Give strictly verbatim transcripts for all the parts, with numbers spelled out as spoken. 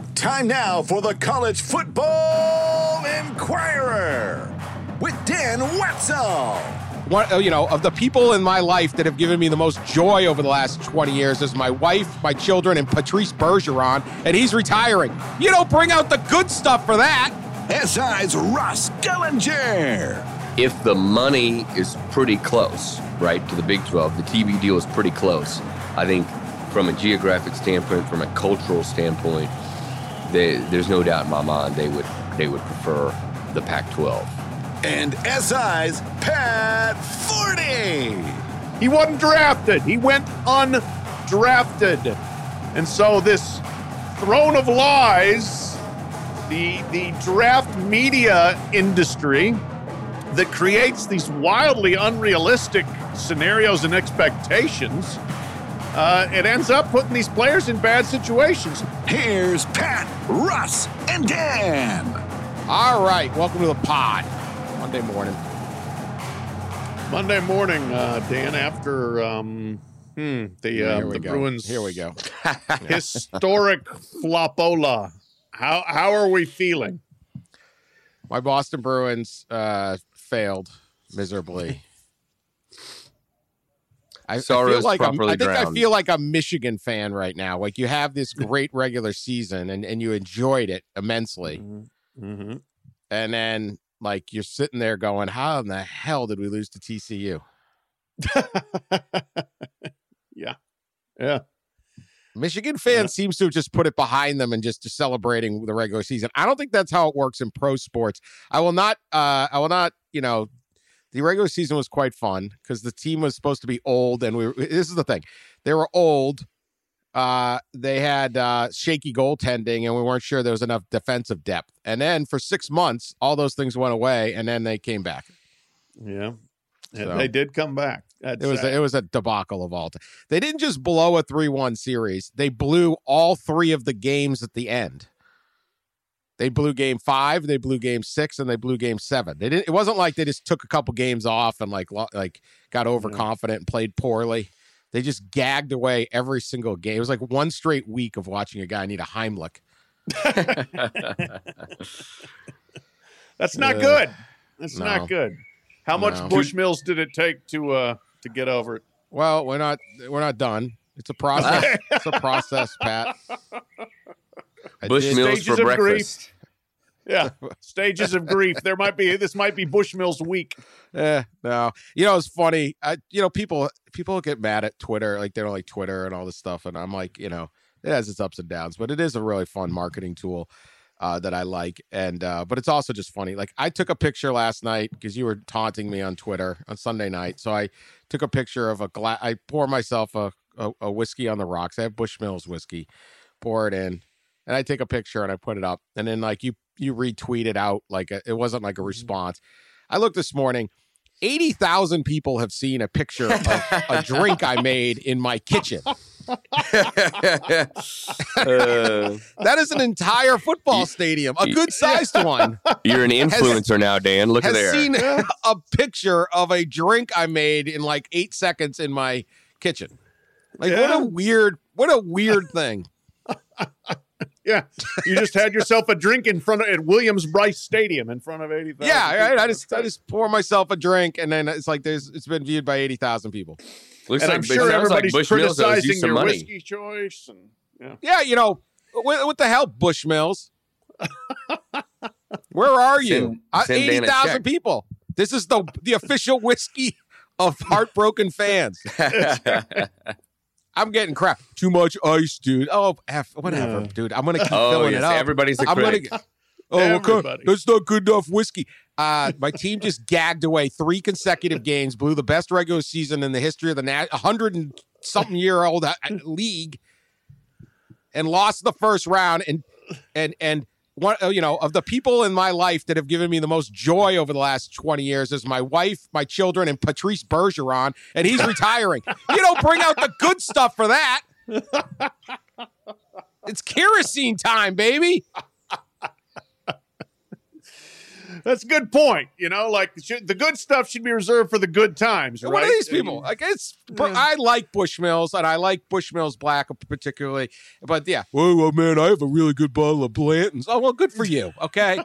Time now for the College Football Inquirer with Dan Wetzel. One, you know, of the people in my life that have given me the most joy over the last twenty years is my wife, my children, and Patrice Bergeron, and he's retiring. You don't bring out the good stuff for that. S I's Russ Gellinger. If the money is pretty close, right, to the Big twelve, the T V deal is pretty close. I think from a geographic standpoint, from a cultural standpoint, they, there's no doubt in my mind they would they would prefer the Pac twelve. And S I's Pat Forty. He wasn't drafted. He went undrafted. And so this throne of lies, the, the draft media industry that creates these wildly unrealistic scenarios and expectations, uh, it ends up putting these players in bad situations. Here's Pat, Russ, and Dan. All right, welcome to the pod. Monday morning. Monday morning, uh, Dan, after um, hmm, the, uh, the Bruins. Here we go. Historic flopola. How, how are we feeling? My Boston Bruins uh, failed miserably. I, I feel like I'm, I think drowned. I feel like a Michigan fan right now. Like you have this great regular season and, and you enjoyed it immensely. Mm-hmm. Mm-hmm. And then like you're sitting there going, how in the hell did we lose to T C U? yeah. Yeah. Michigan fans yeah. seems to have just put it behind them and just, just celebrating the regular season. I don't think that's how it works in pro sports. I will not, uh, I will not, you know, the regular season was quite fun because the team was supposed to be old. And we were, this is the thing. They were old. Uh, they had uh, shaky goaltending and we weren't sure there was enough defensive depth. And then for six months, all those things went away and then they came back. Yeah. So, they did come back. That's it was a, it was a debacle of all time. They didn't just blow a three one series. They blew all three of the games at the end. They blew game five, they blew game six, and they blew game seven. They didn't. It wasn't like they just took a couple games off and like like got overconfident and played poorly. They just gagged away every single game. It was like one straight week of watching a guy need a Heimlich. That's not uh, good. That's no, not good. How much no. Bushmills did it take to uh, to get over it? Well, we're not we're not done. It's a process. It's a process, Pat. Bushmills for breakfast. Grief. Yeah, stages of grief. There might be this might be Bushmills week. Eh, no, you know it's funny. I, you know, people people get mad at Twitter, like they don't like Twitter and all this stuff, and I'm like, you know, it has its ups and downs, but it is a really fun marketing tool uh, that I like, and uh, but it's also just funny. Like I took a picture last night because you were taunting me on Twitter on Sunday night, so I took a picture of a glass. I pour myself a, a a whiskey on the rocks. I have Bushmills whiskey. Pour it in. And I take a picture and I put it up. And then like you you retweet it out. Like a, it wasn't like a response. I looked this morning. eighty thousand people have seen a picture of a drink I made in my kitchen. uh, that is an entire football stadium. A good sized one. You're an influencer has, now, Dan. Look at there. Has seen a picture of a drink I made in like eight seconds in my kitchen. Like yeah. what a weird, what a weird thing. Yeah, you just had yourself a drink in front of at Williams-Brice Stadium in front of eighty thousand. Yeah, right. I just I just pour myself a drink, and then it's like there's it's been viewed by eighty thousand people. Looks and like, I'm sure everybody's like criticizing you your money. Whiskey choice. And yeah, yeah, you know what, what the hell, Bushmills? Where are you? Uh, eighty thousand people. This is the the official whiskey of heartbroken fans. I'm getting crap. Too much ice, dude. Oh, F, whatever, yeah. dude. I'm going to keep oh, filling yes, it up. Everybody's a critic. Gonna, oh, okay. That's not good enough whiskey. Uh, my team just gagged away three consecutive games, blew the best regular season in the history of the na- one hundred and something year old league, and lost the first round. And and and one, you know, of the people in my life that have given me the most joy over the last twenty years is my wife, my children, and Patrice Bergeron, and he's retiring. You don't bring out the good stuff for that. It's kerosene time, baby. That's a good point. You know, like should, the good stuff should be reserved for the good times, right? What are these people? Like it's, yeah. I like Bushmills, and I like Bushmills Black particularly. But yeah, oh well, man, I have a really good bottle of Blanton's. Oh well, good for you. Okay,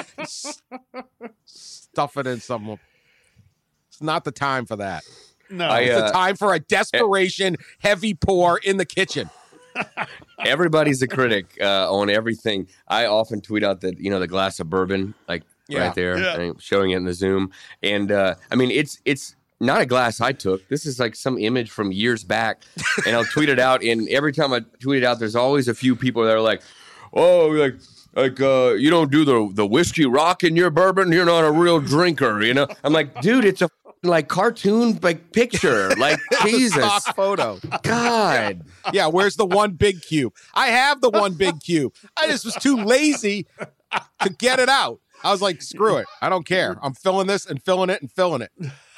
stuff it in some. It's not the time for that. No, I, it's uh, the time for a desperation heavy pour in the kitchen. Everybody's a critic uh, on everything. I often tweet out that, you know, the glass of bourbon, like yeah. right there, yeah. and showing it in the Zoom. And uh, I mean, it's it's not a glass I took. This is like some image from years back, and I'll tweet it out. And every time I tweet it out, there's always a few people that are like, "Oh, like like uh, you don't do the the whiskey rock in your bourbon. You're not a real drinker." You know, I'm like, dude, it's a like cartoon like picture, like Jesus, stock photo. God, yeah. Where's the one big cube? I have the one big cube. I just was too lazy to get it out. I was like, screw it. I don't care. I'm filling this and filling it and filling it.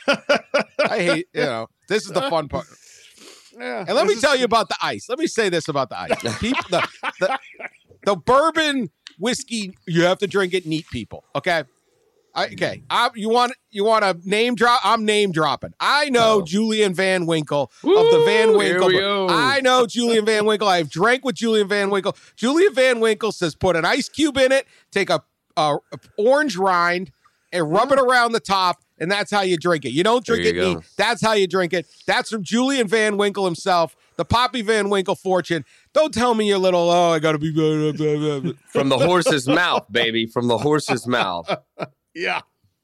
I hate, you know. This is the fun part. Yeah, and let me is- tell you about the ice. Let me say this about the ice. People, the, the the bourbon whiskey, you have to drink it neat, people. Okay. I, okay, I, you want you want a name drop? I'm name dropping. I know Oh. Julian Van Winkle Woo, of the Van Winkle. here we go. I know Julian Van Winkle. I've drank with Julian Van Winkle. Julian Van Winkle says put an ice cube in it, take a, a, a orange rind, and rub it around the top, and that's how you drink it. You don't drink There it you neat. go. That's how you drink it. That's from Julian Van Winkle himself, the Poppy Van Winkle fortune. Don't tell me your little, oh, I got to be... Blah, blah, blah, blah. from the horse's mouth, baby, from the horse's mouth. Yeah.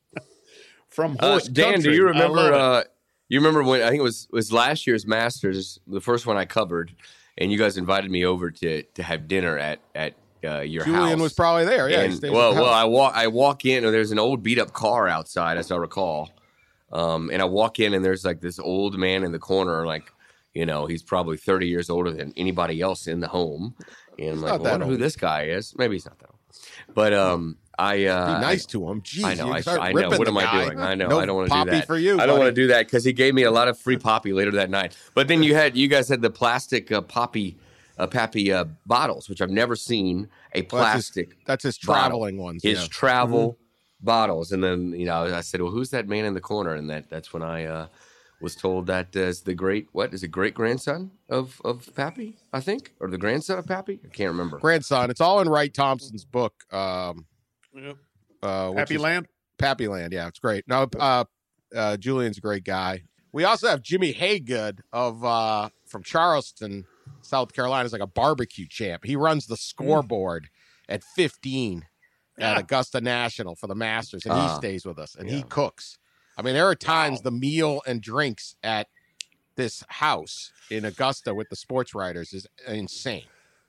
From Uh, horse Dan, country. do you I remember? love it. Uh, you remember when I think it was was last year's Masters, the first one I covered, and you guys invited me over to to have dinner at at uh, your house. Julian was probably there. Yeah. he And, stays at well, the well, house. I walk I walk in, and there's an old beat up car outside, as I recall. Um, and I walk in, and there's like this old man in the corner, like, you know, he's probably thirty years older than anybody else in the home. And I'm like, not I that wonder who old. this guy is. Maybe he's not that old. But um, I uh, Be nice to him. Jeez, I know. you I, start I know. ripping What the am I guy. doing? I know. No I don't want to do poppy that. for you. I don't want to buddy. do that because he gave me a lot of free poppy later that night. But then you had, you guys had the plastic uh, poppy, uh, pappy uh, bottles, which I've never seen a Well, that's his- plastic. That's his bottle. traveling ones. His yeah. travel bottles, and then you know I said, "Well, who's that man in the corner?" And that that's when I uh, was told that as the great what is it great grandson of of Pappy, I think, or the grandson of Pappy. I can't remember. grandson. It's all in Wright Thompson's book. Um, Yep. uh, which Happy is Land. Pappy Land. Yeah, it's great. No, uh, uh, Julian's a great guy. We also have Jimmy Haygood of uh, from Charleston, South Carolina. Is like a barbecue champ. He runs the scoreboard at fifteen at Yeah. Augusta National for the Masters, and he Ah. stays with us and Yeah. he cooks. I mean, there are times Wow. the meal and drinks at this house in Augusta with the sports writers is insane.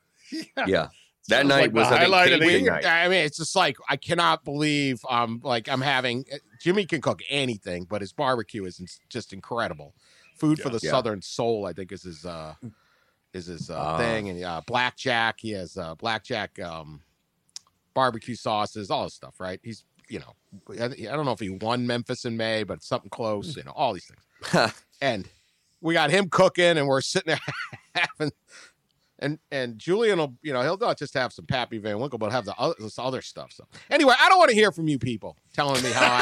Yeah, that Sounds night like the was I think, highlight of the Cajun year. night. I mean, it's just like I cannot believe um like I'm having Jimmy can cook anything, but his barbecue is in- just incredible. Food for Yeah. the Yeah. Southern Soul, I think, is his uh is his uh, Ah. thing, and uh, blackjack. He has uh, blackjack um barbecue sauces, all this stuff, right? He's you know I, I don't know if he won Memphis in May, but something close. You know, all these things. And we got him cooking, and we're sitting there having. And and Julian will, you know, he'll not just have some Pappy Van Winkle, but have the other, this other stuff. So anyway, I don't want to hear from you people telling me how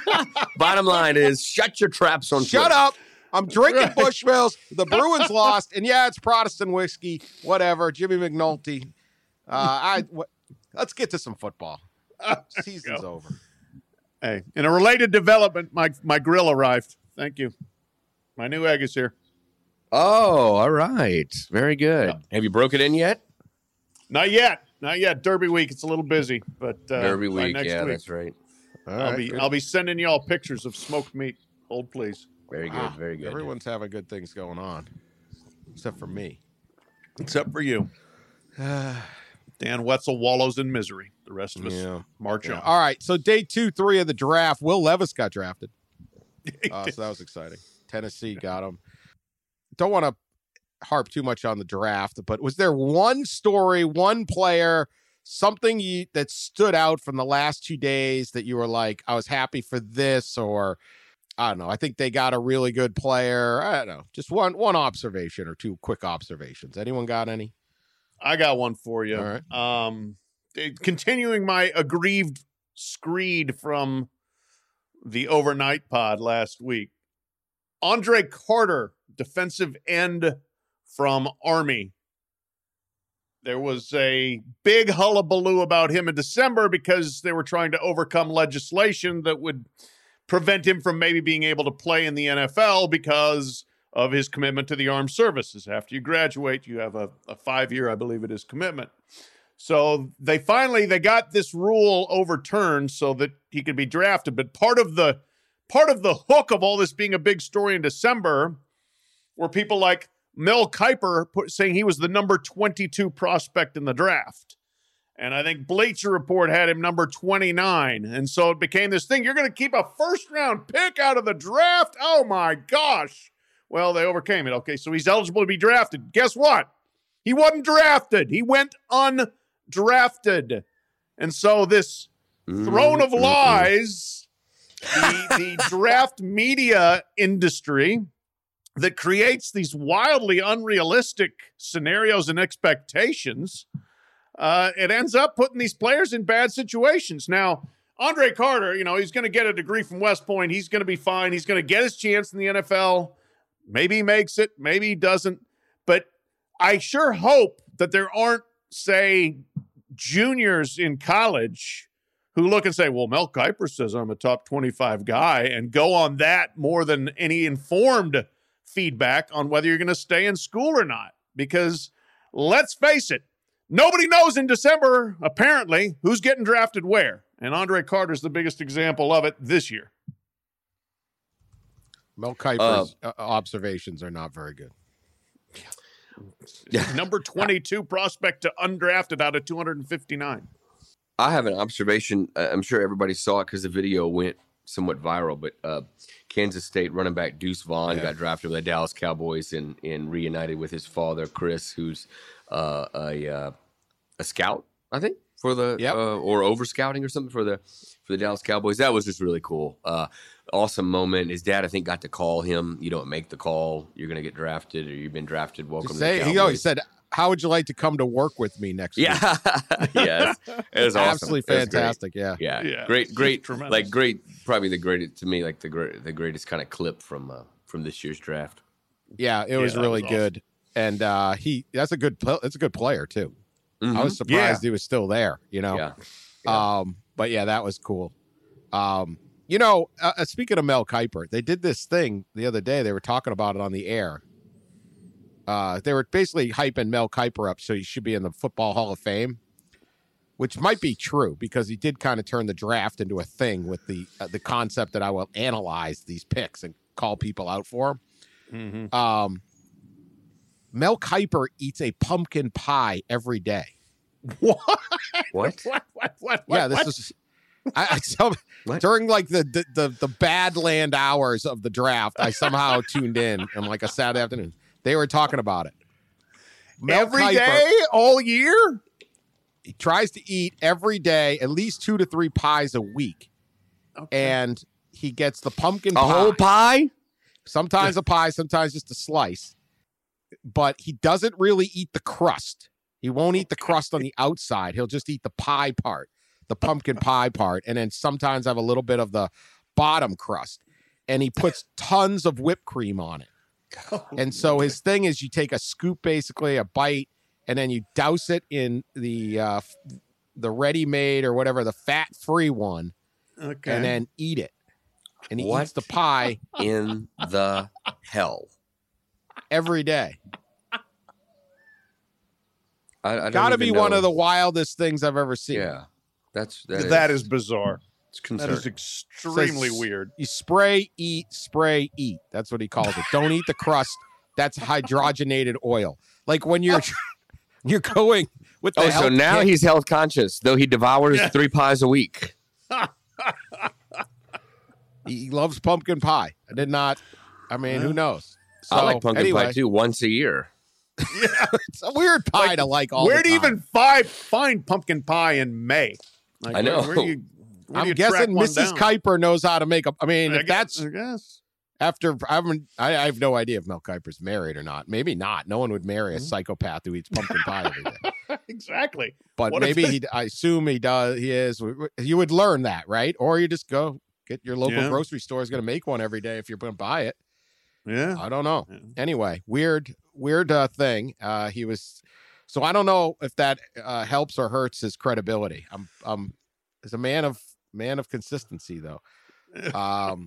I Bottom line is, shut your traps on. shut Twitter. up. I'm drinking Right. Bushmills. The Bruins lost, and yeah, it's Protestant whiskey. Whatever. Jimmy McNulty. Uh, I what, let's get to some football. Season's go. over. Hey, in a related development, my my grill arrived. Thank you. My new egg is here. Oh, all right, very good. Yeah. Have you broke it in yet? Not yet. Not yet. Derby week. It's a little busy, but uh, Derby by week, next yeah, week, that's right. All I'll right, be good. I'll be sending y'all pictures of smoked meat. Hold please. Very good, Ah, very good. Everyone's having good things going on, except for me. Except for you. Dan Wetzel wallows in misery. The rest of us Yeah. march Yeah. on. All right. So day two, three of the draft, Will Levis got drafted. Uh, so that was exciting. Tennessee got him. Don't want to harp too much on the draft, but was there one story, one player, something you, that stood out from the last two days that you were like, I was happy for this, or I don't know. I think they got a really good player. I don't know. Just one one observation or two quick observations. Anyone got any? I got one for you. All right. Um, eh, continuing my aggrieved screed from the overnight pod last week. Andre Carter, defensive end from Army. There was a big hullabaloo about him in December because they were trying to overcome legislation that would prevent him from maybe being able to play in the N F L because of his commitment to the armed services. After you graduate, you have a, a five-year, I believe it is, commitment. So they finally, they got this rule overturned so that he could be drafted. But part of the part of the hook of all this being a big story in December were people like Mel Kiper put, saying he was the number twenty-two prospect in the draft. And I think Bleacher Report had him number twenty-nine. And so it became this thing. You're going to keep a first-round pick out of the draft? Oh, my gosh. Well, they overcame it. Okay, so he's eligible to be drafted. Guess what? He wasn't drafted. He went undrafted. And so this throne of lies, the, the draft media industry that creates these wildly unrealistic scenarios and expectations, uh, it ends up putting these players in bad situations. Now, Andre Carter, you know, he's going to get a degree from West Point. He's going to be fine. He's going to get his chance in the N F L. Maybe he makes it. Maybe he doesn't. But I sure hope that there aren't, say, juniors in college who look and say, well, Mel Kiper says I'm a top twenty-five guy, and go on that more than any informed feedback on whether you're going to stay in school or not. Because let's face it, nobody knows in December, apparently, who's getting drafted where. And Andre Carter's the biggest example of it this year. Mel Kiper's uh, observations are not very good. Yeah. Number twenty-two prospect to undrafted out of two hundred fifty-nine. I have an observation. I'm sure everybody saw it because the video went somewhat viral, but uh, Kansas State running back Deuce Vaughn yeah. got drafted by the Dallas Cowboys and, and reunited with his father, Chris, who's uh, a uh, a scout, I think, for the yep. uh, or over scouting or something for the for the Dallas Cowboys. That was just really cool. Uh, awesome moment. His dad, I think, got to call him. You don't make the call, you're going to get drafted, or you've been drafted. Welcome to say, the Cowboys. He always said, how would you like to come to work with me next week? Yeah. Yes. It was awesome. Absolutely fantastic. Yeah. yeah. Yeah. Great, great. Tremendous. Like great, probably the greatest to me, like the great, the greatest kind of clip from, uh, from this year's draft. Yeah. It was yeah, really was good. Awesome. And, uh, he, that's a good, that's a good player too. Mm-hmm. I was surprised yeah. he was still there, you know? Yeah. yeah. Um, but yeah, that was cool. Um, you know, uh, speaking of Mel Kiper, they did this thing the other day. They were talking about it on the air. Uh, they were basically hyping Mel Kiper up, so he should be in the Football Hall of Fame, which might be true because he did kind of turn the draft into a thing with the uh, the concept that I will analyze these picks and call people out for them. Mm-hmm. Um, Mel Kiper eats a pumpkin pie every day. What? What? What? What? What? Yeah, this what? is I, I so, during like the, the the the Badland hours of the draft. I somehow tuned in on like a Saturday afternoon. They were talking about it. Mel Every Kiper, day, all year? He tries to eat every day, at least two to three pies a week. Okay. And he gets the pumpkin a pie. whole pie? Sometimes a pie, sometimes just a slice. But he doesn't really eat the crust. He won't eat the crust on the outside. He'll just eat the pie part, the pumpkin pie part, and then sometimes have a little bit of the bottom crust. And he puts tons of whipped cream on it. And so his thing is you take a scoop, basically a bite, and then you douse it in the uh, the ready-made or whatever, the fat-free one, okay. and then eat it. And he What eats the pie in the hell? every day. I, I don't Got to even be one know. of the wildest things I've ever seen. Yeah, that's that, That is, is bizarre. it's That concerning. is extremely Says- weird. You spray, eat, spray, eat. That's what he calls it. Don't eat the crust. That's hydrogenated oil. Like when you're you're going with the Oh, so health now kit- he's health conscious, though he devours Yeah. three pies a week. he loves pumpkin pie. I did not. I mean, who knows? So, I like pumpkin anyway, pie too, once a year. It's a weird pie Like, to like all Where the do you time. even find, find pumpkin pie in May? Like, I know. Where, where do you, where do I'm you track guessing one Missus down? Kiper knows how to make a. I mean, I if guess- that's I guess. after I haven't, I, I have no idea if Mel Kiper's married or not. Maybe not. No one would marry a psychopath who eats pumpkin pie every day. Exactly. But What if maybe they- he, I assume he does, he is. You would learn that, right? Or you just go get your local Yeah. grocery store is going to make one every day if you're going to buy it. Yeah. I don't know. Yeah. Anyway, weird, weird uh, thing. Uh, he was, so I don't know if that uh, helps or hurts his credibility. I'm, um, as a man of man of consistency, though. Um,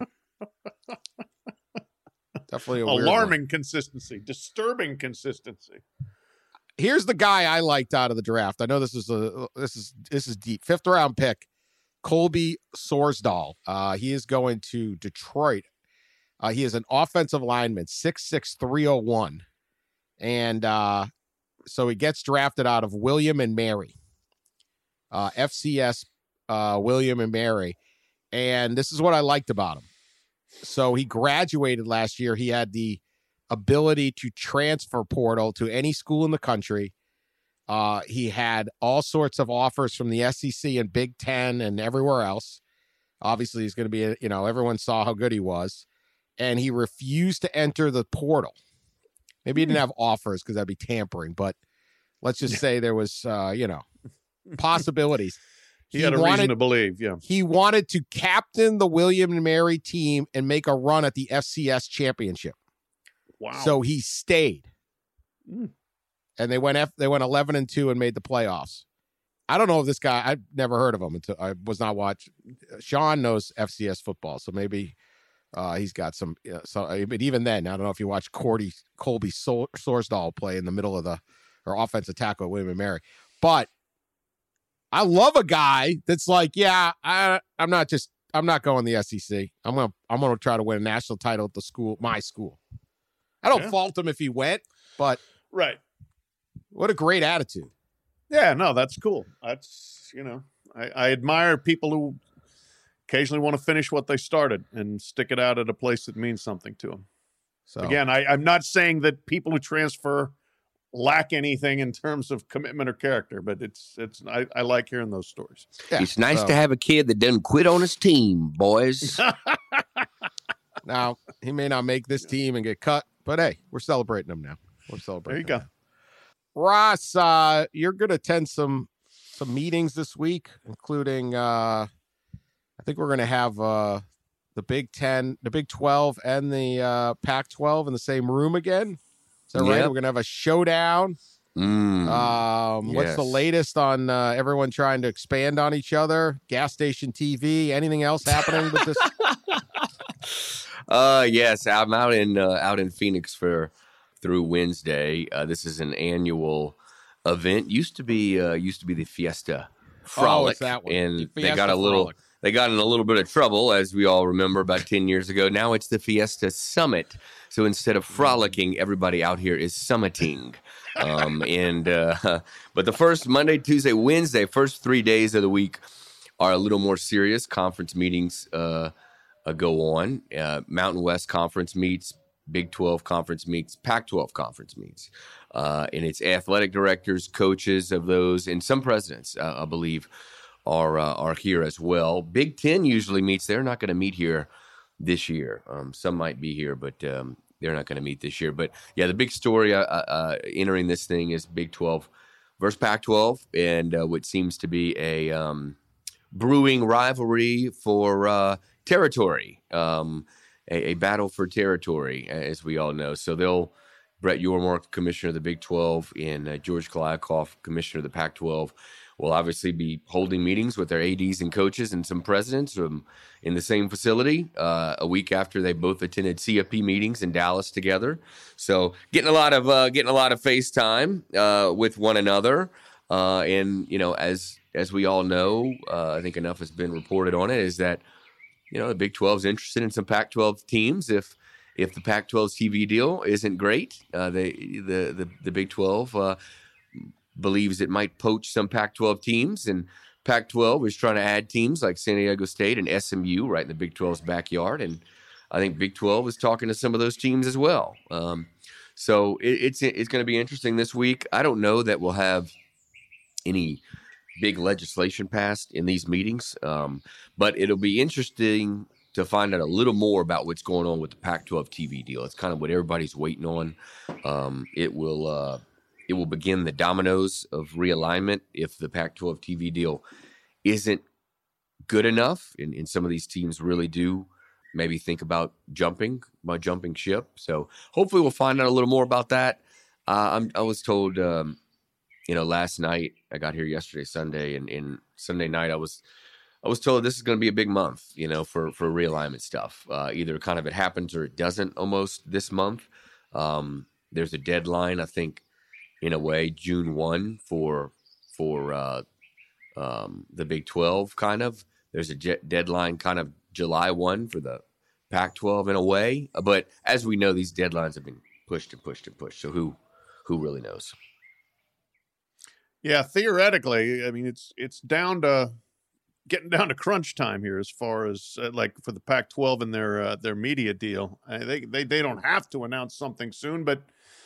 definitely a weird Alarming one. consistency, disturbing consistency. Here's the guy I liked out of the draft. I know this is a this is this is deep. Fifth round pick, Colby Sorsdahl. Uh, he is going to Detroit. Uh, he is an offensive lineman, six six, three oh one. And uh, so he gets drafted out of William and Mary, uh, F C S uh, William and Mary. And this is what I liked about him. So he graduated last year. He had the ability to transfer portal to any school in the country. Uh, he had all sorts of offers from the S E C and Big Ten and everywhere else. Obviously, he's going to be, you know, everyone saw how good he was. And he refused to enter the portal. Maybe he didn't have offers because that'd be tampering, but let's just say there was, uh, you know, possibilities. He, he had a wanted, reason to believe, yeah. He wanted to captain the William and Mary team and make a run at the F C S championship. Wow. So he stayed. Mm. And they went F, they went eleven and two and made the playoffs. I don't know if this guy, I've never heard of him until I was not watching. Sean knows F C S football, so maybe uh, he's got some. Uh, so, but even then, I don't know if you watch Cordy, Colby Sor- Sorsdahl play in the middle of the or offensive tackle at William and Mary. But I love a guy that's like, yeah, I, I'm not just, I'm not going the S E C. I'm gonna, I'm gonna try to win a national title at the school, my school. I don't Yeah. fault him if he went, but Right. what a great attitude. Yeah, no, that's cool. That's, you know, I, I admire people who occasionally want to finish what they started and stick it out at a place that means something to them. So Again, I, I'm not saying that people who transfer lack anything in terms of commitment or character, but it's, it's, I, I like hearing those stories. yeah, It's nice so- to have a kid that doesn't quit on his team, boys. Now, he may not make this team and get cut, but hey, we're celebrating him now. We're celebrating. There you him go. now. Ross, uh, you're going to attend some some meetings this week, including uh, I think we're going to have uh, the Big Ten, the Big twelve, and the uh, Pac twelve in the same room again. Is that right? Yep. We're going to have a showdown. Mm. Um, What's the Yes. latest on uh, everyone trying to expand on each other? Gas station T V? Anything else happening with this? Uh, yes, I'm out in uh, out in Phoenix for through Wednesday. Uh, this is an annual event. Used to be uh, used to be the Fiesta Frolic, Oh, it's that one. and The they Fiesta got a little Frolic. they got in a little bit of trouble, as we all remember, about ten years ago. Now it's the Fiesta Summit. So instead of frolicking, everybody out here is summiting. Um, and uh, but the first Monday, Tuesday, Wednesday, first three days of the week are a little more serious. Conference meetings uh, uh, go on. Uh, Mountain West Conference meets, Big twelve Conference meets, Pac twelve Conference meets. Uh, and it's athletic directors, coaches of those, and some presidents, uh, I believe, are uh, are here as well. Big Ten usually meets. They're not going to meet here this year. Um, some might be here, but um, they're not going to meet this year. But yeah, the big story uh, uh, entering this thing is Big twelve versus Pac twelve, and uh, what seems to be a um, brewing rivalry for uh, territory, um, a, a battle for territory, as we all know. So they'll Brett Yormark, commissioner of the Big twelve, and uh, George Kliavkoff, commissioner of the Pac twelve, will obviously be holding meetings with their A Ds and coaches and some presidents um, in the same facility uh, a week after they both attended C F P meetings in Dallas together. So getting a lot of uh, getting a lot of FaceTime uh, with one another, uh, and you know, as as we all know, uh, I think enough has been reported on it, is that you know the Big twelve is interested in some Pac twelve teams if. If the Pac twelve's T V deal isn't great, uh, they, the, the the Big twelve uh, believes it might poach some Pac twelve teams, and Pac twelve is trying to add teams like San Diego State and S M U right in the Big twelve's backyard, and I think Big twelve is talking to some of those teams as well. Um, so it, it's it's going to be interesting this week. I don't know that we'll have any big legislation passed in these meetings, um, but it'll be interesting to find out a little more about what's going on with the Pac twelve T V deal. It's kind of what everybody's waiting on. Um, it will uh, it will begin the dominoes of realignment if the Pac twelve T V deal isn't good enough, and, and some of these teams really do maybe think about jumping, about jumping ship. So hopefully we'll find out a little more about that. Uh, I'm, I was told, um, you know, last night, I got here yesterday, Sunday, and, and Sunday night I was I was told this is going to be a big month, you know, for, for realignment stuff. Uh, either kind of it happens or it doesn't almost this month. Um, there's a deadline, I think, in a way, June first for for uh, um, the Big twelve, kind of. There's a jet deadline kind of July first for the Pac twelve in a way. But as we know, these deadlines have been pushed and pushed and pushed. So who who really knows? Yeah, theoretically, I mean, it's it's down to getting down to crunch time here as far as uh, like for the Pac twelve and their uh, their media deal. Uh, they they they don't have to announce something soon, but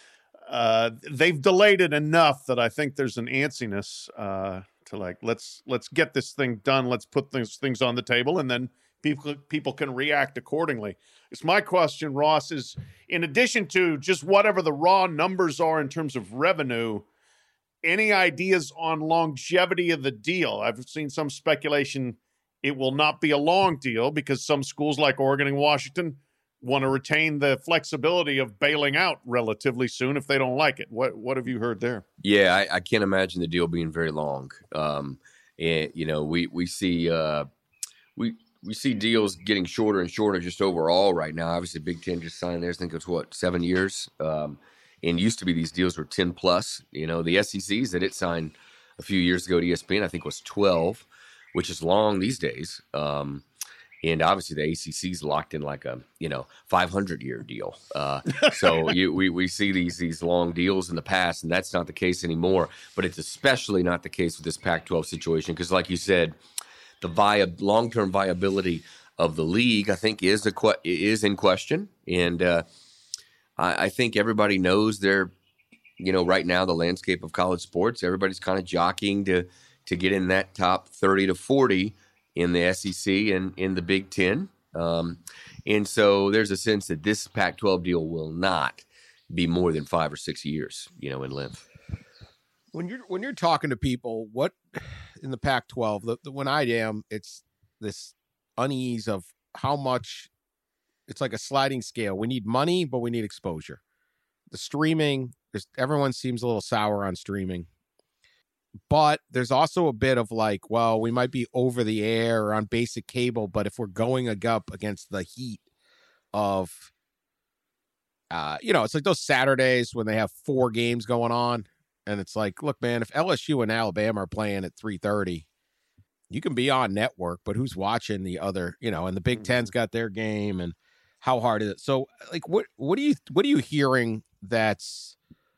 uh, they've delayed it enough that I think there's an antsiness uh, to like let's let's get this thing done. Let's put things things on the table, and then people people can react accordingly. It's my question, Ross, is in addition to just whatever the raw numbers are in terms of revenue, any ideas on longevity of the deal? I've seen some speculation it will not be a long deal because some schools like Oregon and Washington want to retain the flexibility of bailing out relatively soon if they don't like it. What what have you heard there? Yeah, I, I can't imagine the deal being very long. Um, and you know, we we see uh, we we see deals getting shorter and shorter just overall right now. Obviously, Big Ten just signed theirs. I think it's what seven years. Um, And used to be these deals were ten plus. You know, the S E Cs that it signed a few years ago to E S P N, I think, was twelve, which is long these days. Um, and obviously the A C C's locked in like a, you know, five hundred year deal. Uh, so you, we, we see these these long deals in the past, and that's not the case anymore. But it's especially not the case with this Pac twelve situation because, like you said, the via long-term viability of the league, I think, is a que- is in question. And, uh, I think everybody knows they're, you know, right now the landscape of college sports, everybody's kind of jockeying to to get in that top thirty to forty in the S E C and in the Big Ten. Um, and so there's a sense that this Pac twelve deal will not be more than five or six years, you know, in length. When you're when you're talking to people, what in the Pac twelve, the, the, when I am, it's this unease of how much. It's like a sliding scale. We need money, but we need exposure. The streaming, everyone seems a little sour on streaming. But there's also a bit of like, well, we might be over the air or on basic cable, but if we're going up against the heat of, uh, you know, it's like those Saturdays when they have four games going on. And it's like, look, man, if L S U and Alabama are playing at three thirty, you can be on network, but who's watching the other, you know, and the Big Ten's got their game and how hard is it? So like, what, what do you, what are you hearing that's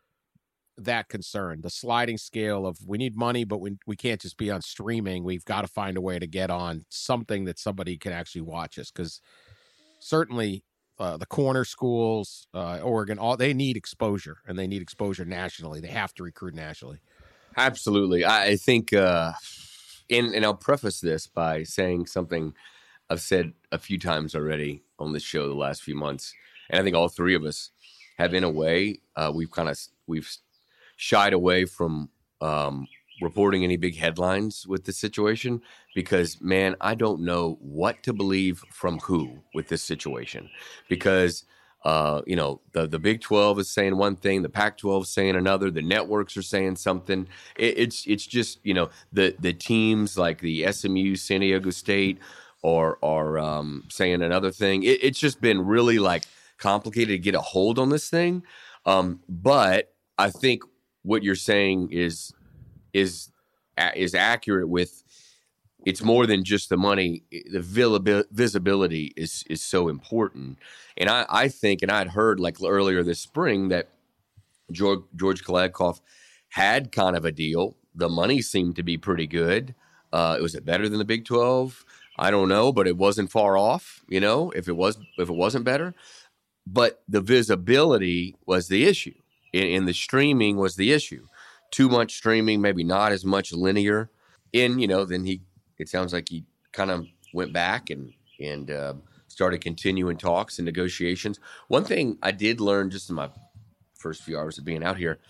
that concerned? The sliding scale of we need money, but we, we can't just be on streaming. We've got to find a way to get on something that somebody can actually watch us. Cause certainly uh, the corner schools, uh, Oregon, all they need exposure and they need exposure nationally. They have to recruit nationally. Absolutely. I think, uh, and, and I'll preface this by saying something I've said a few times already on this show the last few months. And I think all three of us have, in a way, uh, we've kind of, we've shied away from um, reporting any big headlines with this situation because, man, I don't know what to believe from who with this situation because, uh, you know, the, the Big twelve is saying one thing, the Pac twelve is saying another, the networks are saying something. It, it's, it's just, you know, the, the teams like the S M U, San Diego State, or or um, saying another thing. It, it's just been really like complicated to get a hold on this thing. Um, but I think what you're saying is is is accurate. With it's more than just the money. The visibility is is so important. And I, I think, and I'd heard like earlier this spring that George George Kliavkoff had kind of a deal. The money seemed to be pretty good. Uh, was it better than the Big twelve? I don't know, but it wasn't far off, you know, if it was, if it wasn't better, but the visibility was the issue and, and the streaming was the issue. Too much streaming, maybe not as much linear. And, you know, then he, it sounds like he kind of went back and, and uh, started continuing talks and negotiations. One thing I did learn just in my first few hours of being out here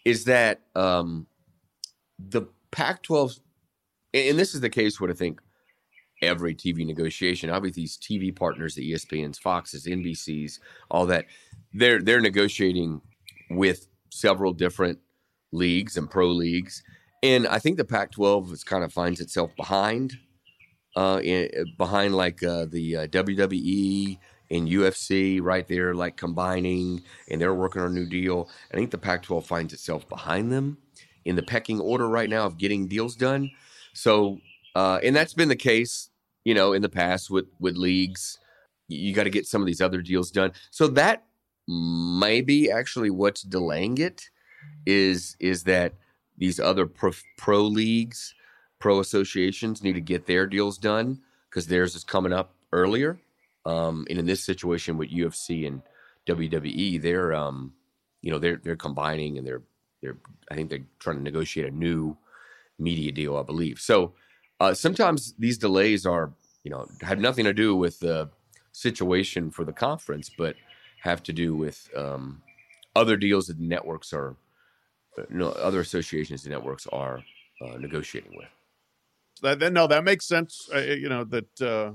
is that um, the Pac twelve, and this is the case with, I think, every T V negotiation. Obviously, these T V partners, the E S P Ns, Foxes, N B Cs, all that, they're they're negotiating with several different leagues and pro leagues. And I think the Pac twelve is kind of finds itself behind, uh, in, behind like uh, the uh, W W E and U F C right there, like combining, and they're working on a new deal. I think the Pac twelve finds itself behind them in the pecking order right now of getting deals done. So, uh, and that's been the case, you know, in the past with, with leagues. You got to get some of these other deals done. So that may be actually what's delaying it is, is that these other pro, pro leagues, pro associations need to get their deals done because theirs is coming up earlier. Um, and in this situation with U F C and W W E, they're, um, you know, they're they're combining and they're they're I think they're trying to negotiate a new media deal, I believe. So uh, sometimes these delays are, you know, have nothing to do with the situation for the conference, but have to do with um, other deals that the networks are, no, other associations and networks are uh, negotiating with. That, that no, that makes sense. Uh, you know that. Uh...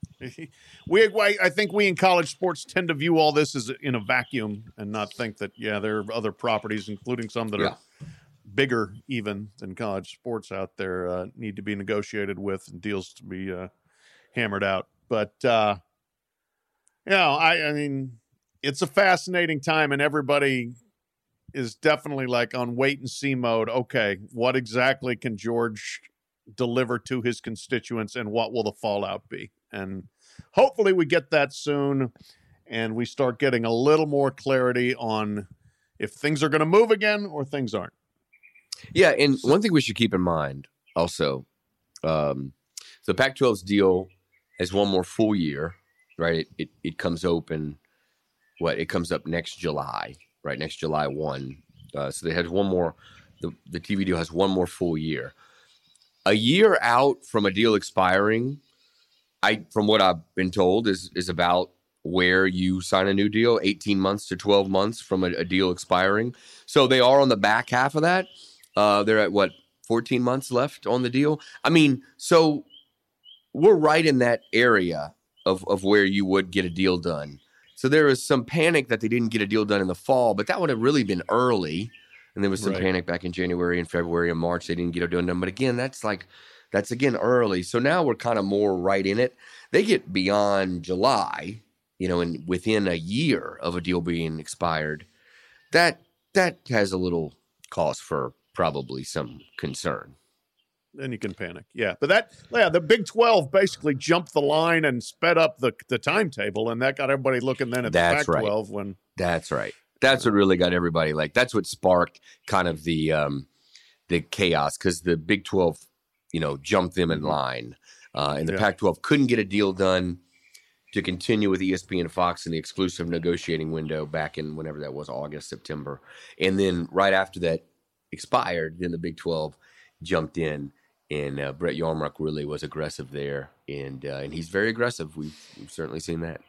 We, I think we in college sports tend to view all this as in a vacuum and not think that, yeah, there are other properties, including some that yeah. are bigger even than college sports out there, uh, need to be negotiated with and deals to be uh, hammered out. But, uh, you know, I, I mean, it's a fascinating time and everybody is definitely like on wait and see mode. Okay, what exactly can George deliver to his constituents and what will the fallout be? And hopefully we get that soon and we start getting a little more clarity on if things are going to move again or things aren't. Yeah, and one thing we should keep in mind also, um, the Pac twelve's deal has one more full year, right? It, it it comes open, what, it comes up next July, right? Next July first. Uh, so they had one more, the, the T V deal has one more full year. A year out from a deal expiring, I, from what I've been told, is is about where you sign a new deal, eighteen months to twelve months from a, a deal expiring. So they are on the back half of that. Uh, they're at, what, fourteen months left on the deal? I mean, so we're right in that area of, of where you would get a deal done. So there was some panic that they didn't get a deal done in the fall, but that would have really been early. And there was some right. panic back in January and February and March. They didn't get a deal done. But again, that's like... That's, again, early. So now we're kind of more right in it. They get beyond July, you know, and within a year of a deal being expired, that that has a little cause for probably some concern. Then you can panic. Yeah. But that, yeah, the Big twelve basically jumped the line and sped up the, the timetable, and that got everybody looking then at that's the Pac twelve. Right. when That's right. That's what really got everybody, like, that's what sparked kind of the um, the chaos, because the Big twelve, you know, jumped them in line. Uh, and the yeah. Pac twelve couldn't get a deal done to continue with E S P N and Fox in the exclusive negotiating window back in whenever that was, August, September. And then right after that expired, then the Big twelve jumped in, and uh, Brett Yarmark really was aggressive there. And uh, and he's very aggressive. We've, we've certainly seen that.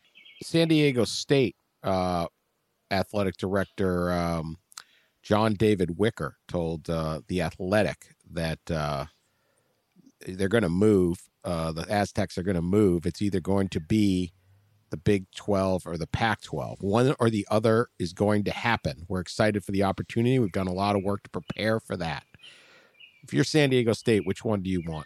San Diego State uh, athletic director um, John David Wicker told uh, The Athletic that uh, they're going to move. Uh, the Aztecs are going to move. It's either going to be the Big twelve or the Pac twelve. One or the other is going to happen. We're excited for the opportunity. We've done a lot of work to prepare for that. If you're San Diego State, which one do you want?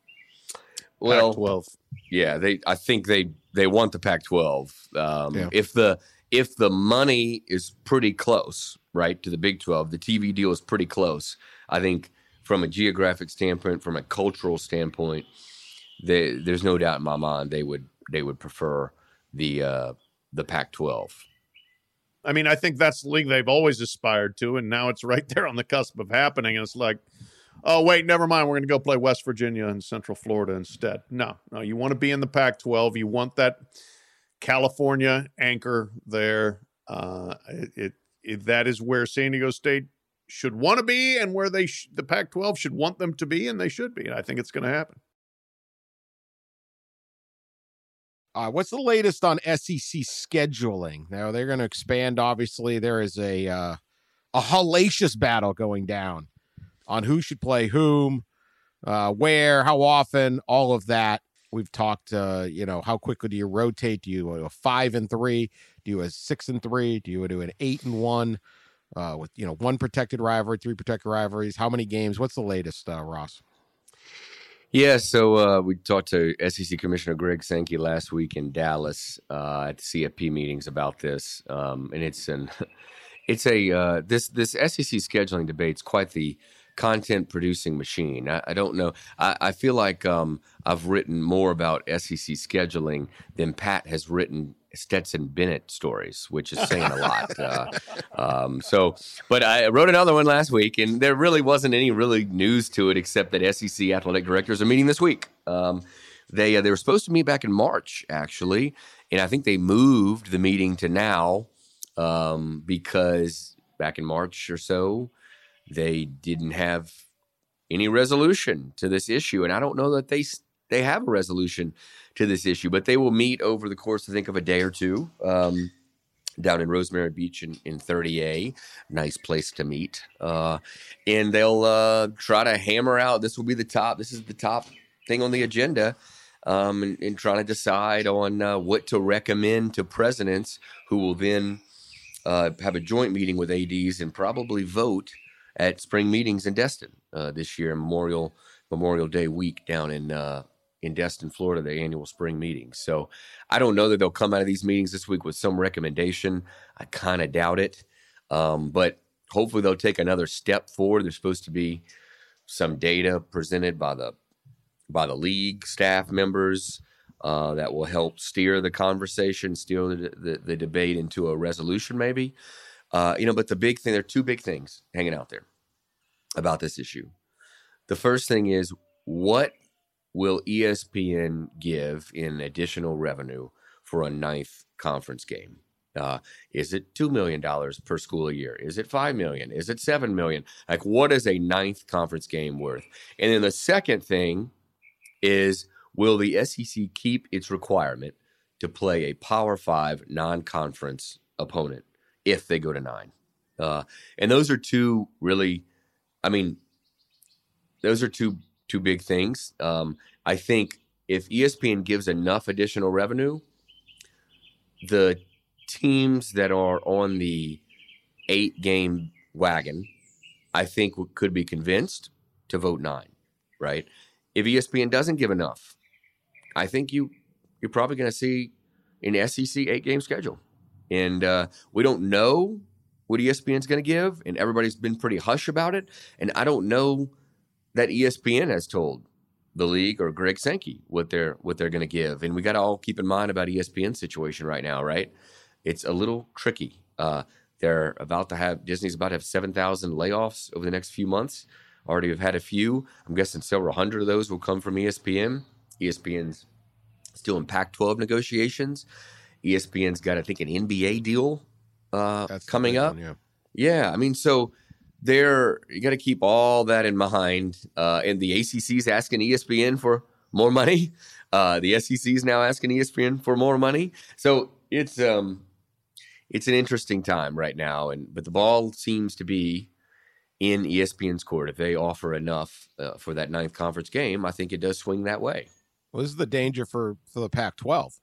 Well, Pac twelve. Yeah, they. I think they they want the Pac twelve. Um, yeah. If the if the money is pretty close, right, to the Big twelve, the T V deal is pretty close. I think from a geographic standpoint, from a cultural standpoint, they, there's no doubt in my mind they would they would prefer the uh, the Pac twelve. I mean, I think that's the league they've always aspired to, and now it's right there on the cusp of happening. And it's like, oh, wait, never mind. We're going to go play West Virginia and Central Florida instead. No, no, you want to be in the Pac twelve. You want that California anchor there. Uh, it, it, it that is where San Diego State should want to be, and where they sh- the Pac twelve should want them to be, and they should be. And I think it's going to happen. Uh, what's the latest on S E C scheduling? Now they're going to expand. Obviously, there is a uh, a hellacious battle going down on who should play whom, uh, where, how often, all of that. We've talked, uh, you know, how quickly do you rotate? Do you do a five and three? Do you a six and three? Do you do an eight and one? Uh, with, you know, one protected rivalry, three protected rivalries. How many games? What's the latest, uh, Ross? Yeah, so uh, we talked to S E C Commissioner Greg Sankey last week in Dallas uh, at the C F P meetings about this, um, and it's an it's a uh, this this S E C scheduling debate's quite the content producing machine. I, I don't know. I, I feel like um, I've written more about S E C scheduling than Pat has written Stetson Bennett stories, which is saying a lot. Uh, um, so, but I wrote another one last week, and there really wasn't any really news to it except that S E C athletic directors are meeting this week. Um, they uh, they were supposed to meet back in March, actually, and I think they moved the meeting to now um, because back in March or so, they didn't have any resolution to this issue, and I don't know that they they have a resolution to this issue, but they will meet over the course, I think, of a day or two um, down in Rosemary Beach in, in thirty A. Nice place to meet. Uh, and they'll uh, try to hammer out, this will be the top, this is the top thing on the agenda, um, and, and trying to decide on uh, what to recommend to presidents who will then uh, have a joint meeting with A Ds and probably vote at spring meetings in Destin uh, this year, Memorial Memorial Day week down in uh, in Destin, Florida, the annual spring meeting. So I don't know that they'll come out of these meetings this week with some recommendation. I kind of doubt it. Um, but hopefully they'll take another step forward. There's supposed to be some data presented by the by the league staff members uh, that will help steer the conversation, steer the, the, the debate into a resolution maybe. Uh, you know, but the big thing, there are two big things hanging out there about this issue. The first thing is, what will E S P N give in additional revenue for a ninth conference game? Uh, is it two million dollars per school a year? Is it five million dollars? Is it seven million dollars? Like, what is a ninth conference game worth? And then the second thing is, will the S E C keep its requirement to play a Power Five non-conference opponent if they go to nine? Uh, and those are two really, I mean, those are two two big things. Um, I think if E S P N gives enough additional revenue, the teams that are on the eight-game wagon, I think could be convinced to vote nine, right? If E S P N doesn't give enough, I think you, you're probably going to see an S E C eight-game schedule. And uh, we don't know what E S P N's going to give, and everybody's been pretty hush about it. And I don't know that E S P N has told the league or Greg Sankey what they're what they're going to give. And we got to all keep in mind about E S P N's situation right now, right? It's a little tricky. Uh, they're about to have, Disney's about to have seven thousand layoffs over the next few months. Already have had a few. I'm guessing several hundred of those will come from E S P N. E S P N's still in Pac twelve negotiations. E S P N's got, I think, an N B A deal uh, coming up. One, yeah. yeah, I mean, so they're, you got to keep all that in mind. Uh, and the A C C's asking E S P N for more money. Uh, the S E C's now asking E S P N for more money. So it's um, it's an interesting time right now. And but the ball seems to be in E S P N's court. If they offer enough uh, for that ninth conference game, I think it does swing that way. Well, this is the danger for, for the Pac twelve.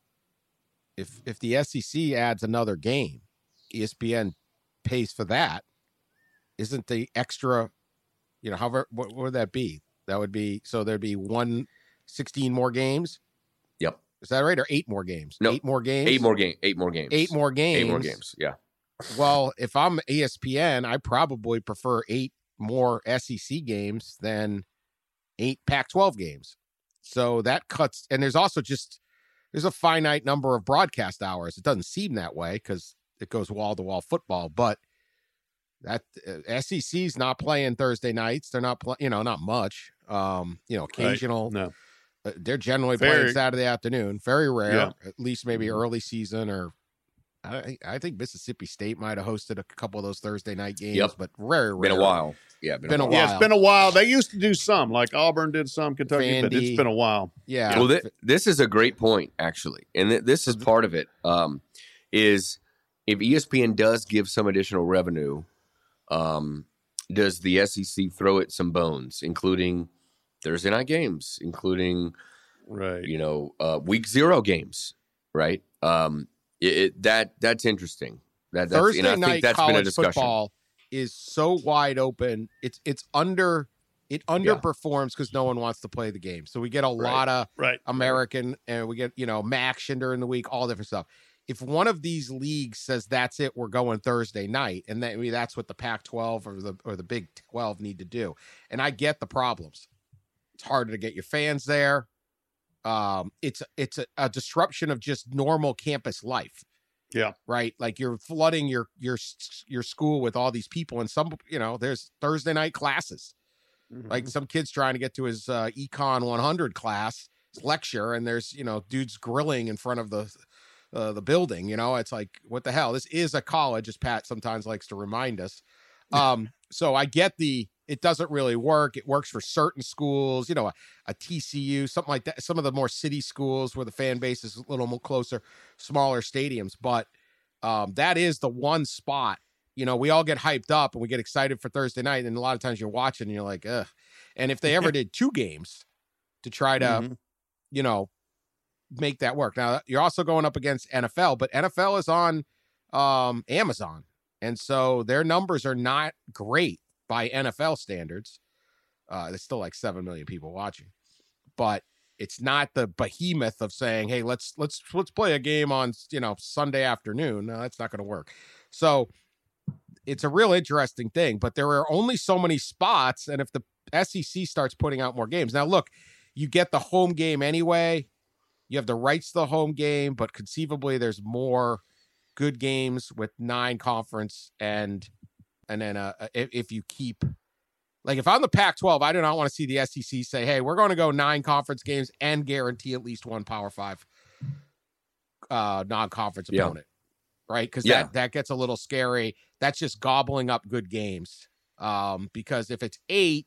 If if the S E C adds another game, E S P N pays for that. Isn't the extra, you know, however, what, what would that be? That would be, so there'd be one, sixteen more games? Yep. Is that right? Or eight more games? No. Eight more games? Eight more games. Eight more games. Eight more games. Eight more games, yeah. Well, if I'm E S P N, I probably prefer eight more S E C games than eight Pac twelve games. So that cuts, and there's also just, there's a finite number of broadcast hours. It doesn't seem that way because it goes wall-to-wall football, but that uh, S E C's not playing Thursday nights. They're not playing, you know, not much. Um, you know, occasional. Right. No, uh, they're generally Very, playing Saturday afternoon. Very rare, yeah. at least maybe early season, or I, I think Mississippi State might have hosted a couple of those Thursday night games, yep. but very rare. Been a while. Yeah, been, been a, a while. while. Yeah, it's been a while. They used to do some, like Auburn did some, Kentucky, Vandy. but it's been a while. Yeah. Well, th- this is a great point, actually, and th- this is part of it. Um, is if E S P N does give some additional revenue, Um, does the S E C throw it some bones, including Thursday night games, including, right, you know, uh, week zero games, right? Um, it, it that that's interesting. That that's, Thursday and I night think that's college been a discussion. football is so wide open. It's it's under it underperforms because no one wants to play the game. So we get a Right. lot of right. American, and we get, you know, action during the week, all different stuff. If one of these leagues says that's it, we're going Thursday night, and that, I mean, that's what the Pac twelve or the or the Big twelve need to do. And I get the problems. It's harder to get your fans there. Um, it's it's a, a disruption of just normal campus life. Yeah. Right. Like you're flooding your your your school with all these people, and some, you know, there's Thursday night classes. Mm-hmm. Like some kid's trying to get to his uh, Econ one hundred class, his lecture, and there's, you know, dudes grilling in front of the uh, the building. You know, it's like, what the hell? This is a college, as Pat sometimes likes to remind us. Um, so I get the, it doesn't really work. It works for certain schools, you know, a, a T C U, something like that. Some of the more city schools where the fan base is a little more closer, smaller stadiums. But um, that is the one spot. You know, we all get hyped up and we get excited for Thursday night. And a lot of times you're watching and you're like, ugh. And if they ever did two games to try to, mm-hmm. you know, make that work. Now, you're also going up against N F L, but N F L is on um, Amazon. And so their numbers are not great by N F L standards. Uh, there's still like seven million people watching. But it's not the behemoth of saying, hey, let's let's let's play a game on, you know, Sunday afternoon. No, that's not going to work. So it's a real interesting thing, but there are only so many spots. And if the S E C starts putting out more games, now look, you get the home game anyway. You have the rights to the home game, but conceivably there's more good games with nine conference and and then uh, if, if you keep, like if I'm the Pac twelve, I do not want to see the S E C say, hey, we're going to go nine conference games and guarantee at least one Power Five uh, non-conference yeah. opponent. Right? Because yeah. that, that gets a little scary. That's just gobbling up good games. Um, because if it's eight,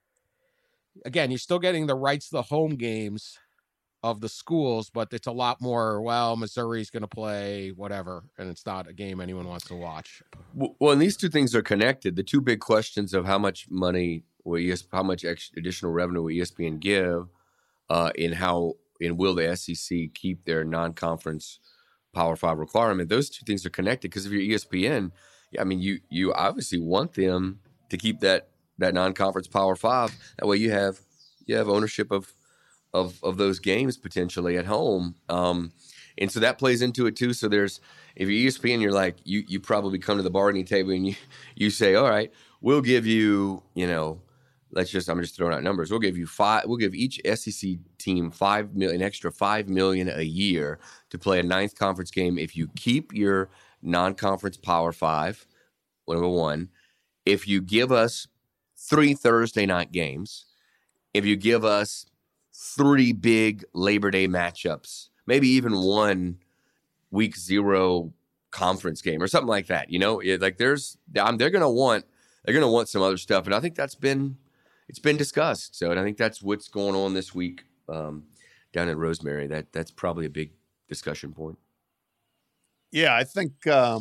again, you're still getting the rights to the home games of the schools, but it's a lot more, well, Missouri's going to play whatever, and it's not a game anyone wants to watch. Well, and these two things are connected. The two big questions of how much money, will E S, how much extra, additional revenue will E S P N give, uh, and how, and will the S E C keep their non-conference Power Five requirement? Those two things are connected because if you're E S P N, I mean, you you obviously want them to keep that that non-conference Power Five. That way, you have you have ownership of of of those games potentially at home, um, and so that plays into it too. So there's, if you're E S P N, you're like you you probably come to the bargaining table and you you say, all right, we'll give you, you know, let's just, I'm just throwing out numbers. We'll give you five. We'll give each S E C team five million, an extra five million a year to play a ninth conference game if you keep your non-conference Power Five. Number one, if you give us three Thursday night games, if you give us three big Labor Day matchups, maybe even one week zero conference game or something like that. You know, it, like there's, um, they're going to want, they're going to want some other stuff. And I think that's been, it's been discussed. So, and I think that's what's going on this week um, down in Rosemary. That that's probably a big discussion point. Yeah, I think um,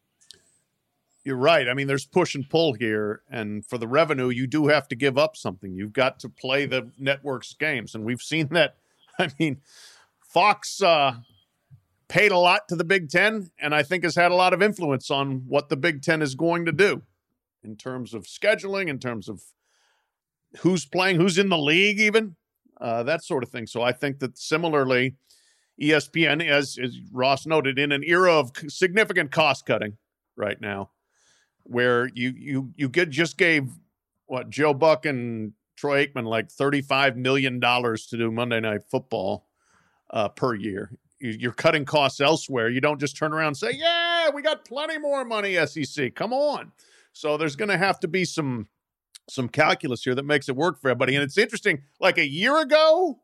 you're right. I mean, there's push and pull here. And for the revenue, you do have to give up something. You've got to play the network's games. And we've seen that. I mean, Fox uh, paid a lot to the Big Ten, and I think has had a lot of influence on what the Big Ten is going to do in terms of scheduling, in terms of who's playing, who's in the league even, uh, that sort of thing. So I think that similarly, E S P N, as, as Ross noted, in an era of significant cost cutting right now, where you you you get just gave what Joe Buck and Troy Aikman like thirty-five million dollars to do Monday Night Football uh, per year. You, you're cutting costs elsewhere. You don't just turn around and say, "Yeah, we got plenty more money." S E C, come on. So there's going to have to be some some calculus here that makes it work for everybody. And it's interesting. Like a year ago,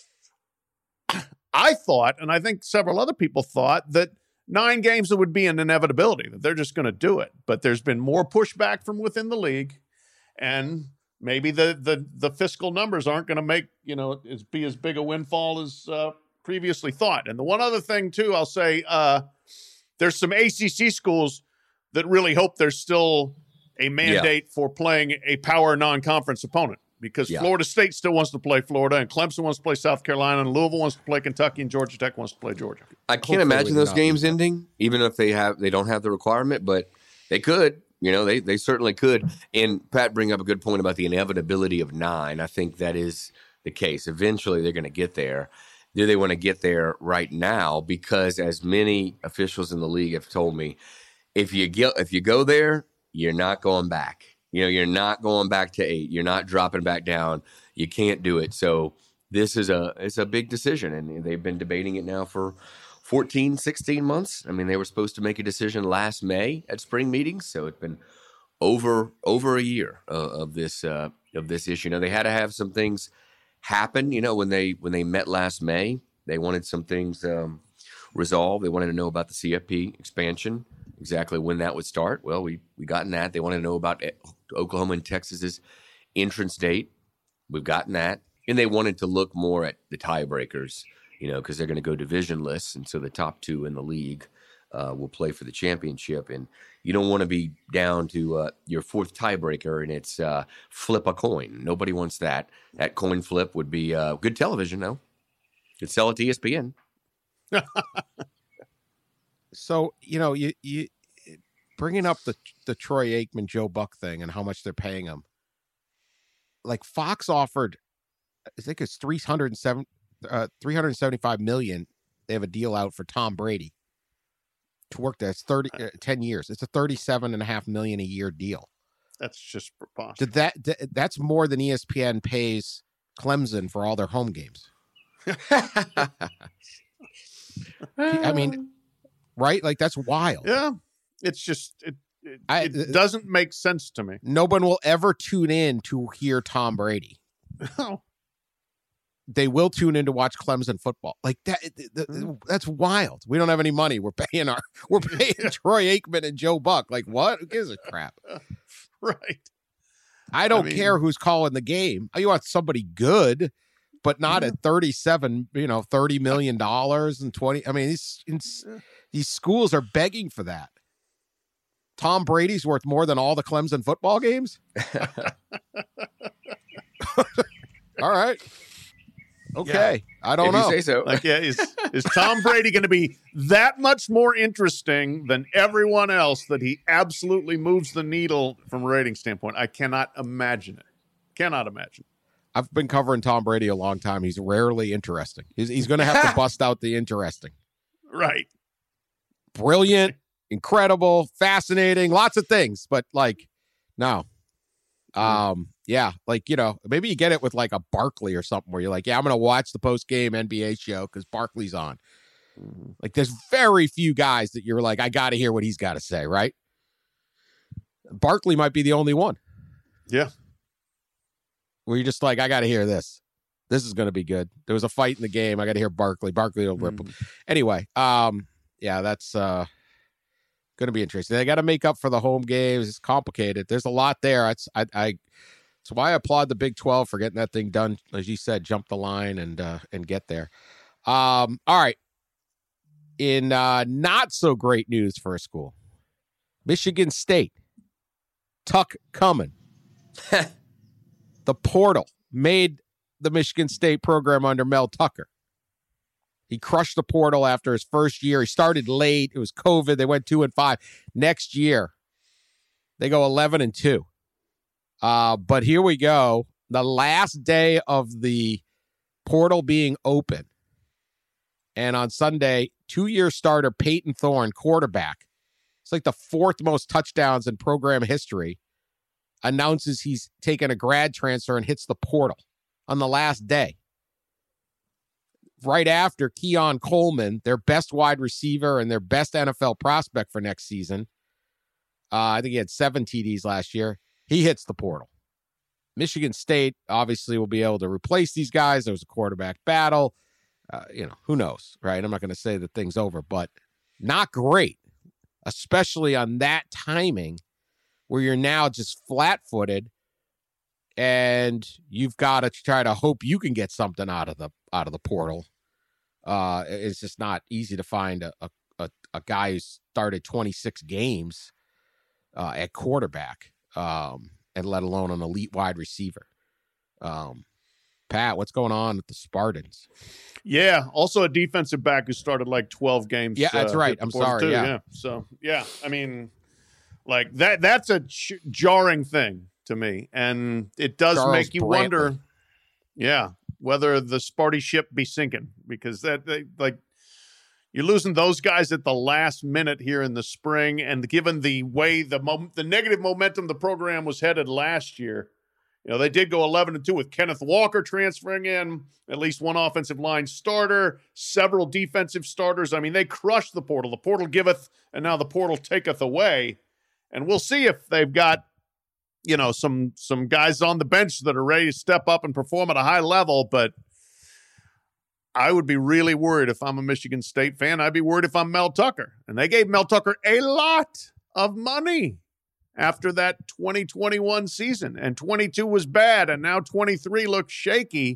I thought, and I think several other people thought, that nine games it would be an inevitability, that they're just going to do it. But there's been more pushback from within the league, and maybe the the the fiscal numbers aren't going to make, you know, as be as big a windfall as uh, previously thought. And the one other thing too, I'll say, uh, there's some A C C schools that really hope there's still a mandate yeah. for playing a power non-conference opponent because yeah. Florida State still wants to play Florida, and Clemson wants to play South Carolina, and Louisville wants to play Kentucky, and Georgia Tech wants to play Georgia. I can't Hopefully imagine those games ending, even if they have they don't have the requirement, but they could. You know, they they certainly could. And Pat bring up a good point about the inevitability of nine. I think that is the case. Eventually, they're going to get there. Do they want to get there right now? Because as many officials in the league have told me, if you get if you go there, you're not going back. You know, you're not going back to eight. You're not dropping back down. You can't do it. So this is a it's a big decision, and they've been debating it now for fourteen, sixteen months. I mean, they were supposed to make a decision last May at spring meetings, so it's been over over a year uh, of this uh, of this issue. Now they had to have some things happen. You know, when they when they met last May, they wanted some things um, resolved. They wanted to know about the C F P expansion, exactly when that would start. Well, we we gotten that. They wanted to know about Oklahoma and Texas's entrance date. We've gotten that, and they wanted to look more at the tiebreakers. You know, because they're going to go divisionless, and so the top two in the league uh, will play for the championship. And you don't want to be down to uh, your fourth tiebreaker, and it's uh, flip a coin. Nobody wants that. That coin flip would be uh, good television, though. Could sell it to E S P N. So you know, you you bringing up the the Troy Aikman, Joe Buck thing, and how much they're paying him. Like Fox offered, I think it's three hundred seven. Uh, three hundred seventy-five million. They have a deal out for Tom Brady to work there. It's thirty, uh, ten years. It's a thirty-seven and a half million a year deal. That's just preposterous. Did that, that's more than E S P N pays Clemson for all their home games. I mean, right? Like that's wild. Yeah. It's just, it, it, I, it doesn't make sense to me. No one will ever tune in to hear Tom Brady. Oh. They will tune in to watch Clemson football. Like that, that, that's wild. We don't have any money. We're paying our, we're paying Troy Aikman and Joe Buck. Like what? Who gives a crap? Right. I don't I mean, care who's calling the game. You want somebody good, but not yeah. at thirty-seven, you know, thirty million dollars and twenty. I mean, these, these schools are begging for that. Tom Brady's worth more than all the Clemson football games. All right. Okay, yeah. I don't if know. You say so. Like, yeah, is is Tom Brady going to be that much more interesting than everyone else that he absolutely moves the needle from a rating standpoint? I cannot imagine it. Cannot imagine. I've been covering Tom Brady a long time. He's rarely interesting. He's he's going to have to bust out the interesting. Right. Brilliant, incredible, fascinating, lots of things, but like, no. Um. Yeah, like, you know, maybe you get it with like a Barkley or something where you're like, yeah, I'm going to watch the post-game N B A show because Barkley's on. Mm-hmm. Like, there's very few guys that you're like, I got to hear what he's got to say, right? Barkley might be the only one. Yeah. Where you're just like, I got to hear this. This is going to be good. There was a fight in the game. I got to hear Barkley. Barkley will rip him. Mm-hmm. Anyway, um, yeah, that's uh, going to be interesting. They got to make up for the home games. It's complicated. There's a lot there. It's, I, I, That's why I applaud the Big twelve for getting that thing done. As you said, jump the line and uh, and get there. Um, all right. In uh, not so great news for a school, Michigan State, Tuck coming. The portal made the Michigan State program under Mel Tucker. He crushed the portal after his first year. He started late. It was COVID. They went two and five. Next year, they go eleven and two. Uh, but here we go. The last day of the portal being open. And on Sunday, two-year starter Peyton Thorne, quarterback. It's like the fourth most touchdowns in program history. Announces he's taken a grad transfer and hits the portal on the last day. Right after Keon Coleman, their best wide receiver and their best N F L prospect for next season. Uh, I think he had seven T Ds last year. He hits the portal. Michigan State obviously will be able to replace these guys. There was a quarterback battle. Uh, you know, who knows, right? I'm not going to say that thing's over, but not great, especially on that timing where you're now just flat-footed and you've got to try to hope you can get something out of the out of the portal. Uh, it's just not easy to find a a, a guy who started twenty-six games uh, at quarterback. um, and let alone an elite wide receiver. Um, Pat, what's going on with the Spartans? Yeah, also a defensive back who started like twelve games. Yeah, that's uh, right. I'm sorry. Too. Yeah. yeah. So, yeah, I mean, like that that's a ch- jarring thing to me. And it does Charles make you Brantley. wonder, yeah, whether the Sparty ship be sinking, because that, they, like, you're losing those guys at the last minute here in the spring. And given the way the mom- the negative momentum the program was headed last year, you know, they did go eleven and two with Kenneth Walker transferring in, at least one offensive line starter, several defensive starters. I mean, they crushed the portal. The portal giveth, and now the portal taketh away. And we'll see if they've got, you know, some some guys on the bench that are ready to step up and perform at a high level. But I would be really worried if I'm a Michigan State fan. I'd be worried if I'm Mel Tucker. And they gave Mel Tucker a lot of money after that twenty twenty-one season. And twenty-two was bad, and now twenty-three looks shaky.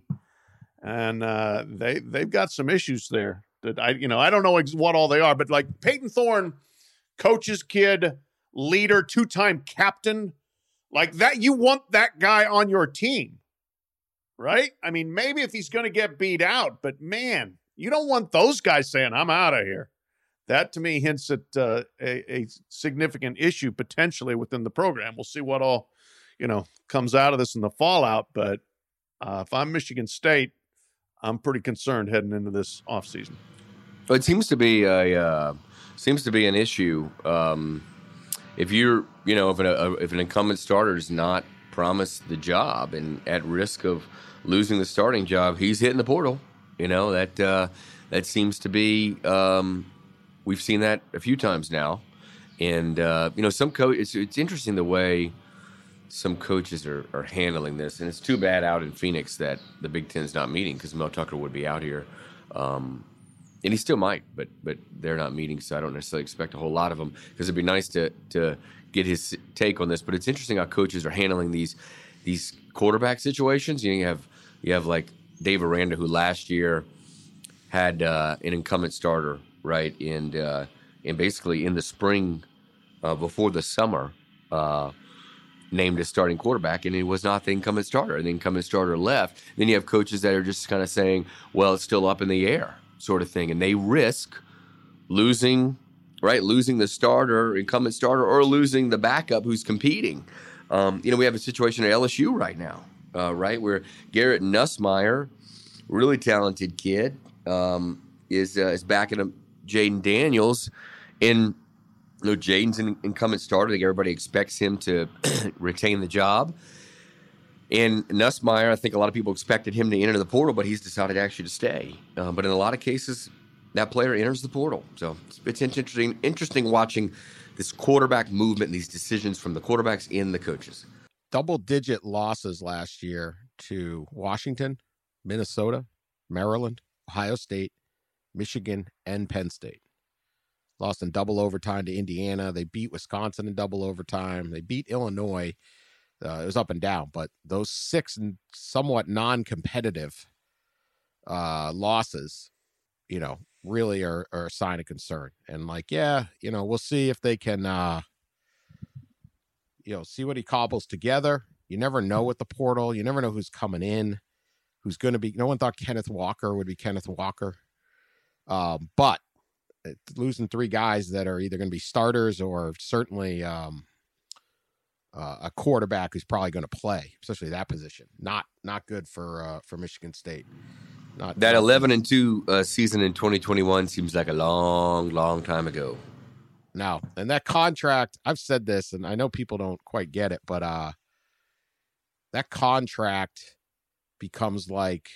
And uh, they, they've got some issues there that I, you know, I don't know ex- what all they are, but like Peyton Thorne, coach's kid, leader, two-time captain, like that, you want that guy on your team, right? I mean, maybe if he's going to get beat out, but man, you don't want those guys saying, I'm out of here. That to me hints at uh, a, a significant issue potentially within the program. We'll see what all, you know, comes out of this in the fallout. But uh, if I'm Michigan State, I'm pretty concerned heading into this offseason. Well, it seems to be a uh, seems to be an issue. Um, if you're, you know, if an, a, if an incumbent starter is not promised the job and at risk of losing the starting job, he's hitting the portal. You know, that uh, that seems to be. Um, we've seen that a few times now, and uh, you know, some coach. It's, it's interesting the way some coaches are, are handling this, and it's too bad out in Phoenix that the Big Ten's not meeting, because Mel Tucker would be out here, um, and he still might, but but they're not meeting, so I don't necessarily expect a whole lot of them, because it'd be nice to to get his take on this. But it's interesting how coaches are handling these these quarterback situations. You know, you have you have like Dave Aranda, who last year had uh, an incumbent starter, right, and uh, and basically in the spring uh, before the summer. Uh, named as starting quarterback, and he was not the incumbent starter, and the incumbent starter left. Then you have coaches that are just kind of saying, well, it's still up in the air sort of thing, and they risk losing, right, losing the starter, incumbent starter, or losing the backup who's competing. Um, you know, we have a situation at L S U right now, uh, right, where Garrett Nussmeier, really talented kid, um, is uh, is backing up Jaden Daniels, and you know, Jaden's an incumbent starter. I think everybody expects him to retain the job. And Nussmeier, I think a lot of people expected him to enter the portal, but he's decided actually to stay. Uh, but in a lot of cases, that player enters the portal. So it's, it's interesting, interesting watching this quarterback movement and these decisions from the quarterbacks and the coaches. Double-digit losses last year to Washington, Minnesota, Maryland, Ohio State, Michigan, and Penn State. Lost in double overtime to Indiana. They beat Wisconsin in double overtime. They beat Illinois. Uh, it was up and down, but those six somewhat non-competitive uh, losses, you know, really are, are a sign of concern. And like, yeah, you know, we'll see if they can, uh, you know, see what he cobbles together. You never know with the portal. You never know who's coming in, who's going to be. No one thought Kenneth Walker would be Kenneth Walker. Um, but losing three guys that are either going to be starters or certainly um, uh, a quarterback who's probably going to play, especially that position. Not not good for uh, for Michigan State. Not that eleven and two uh, season in twenty twenty-one seems like a long, long time ago. No, and that contract, I've said this, and I know people don't quite get it, but uh, that contract becomes like,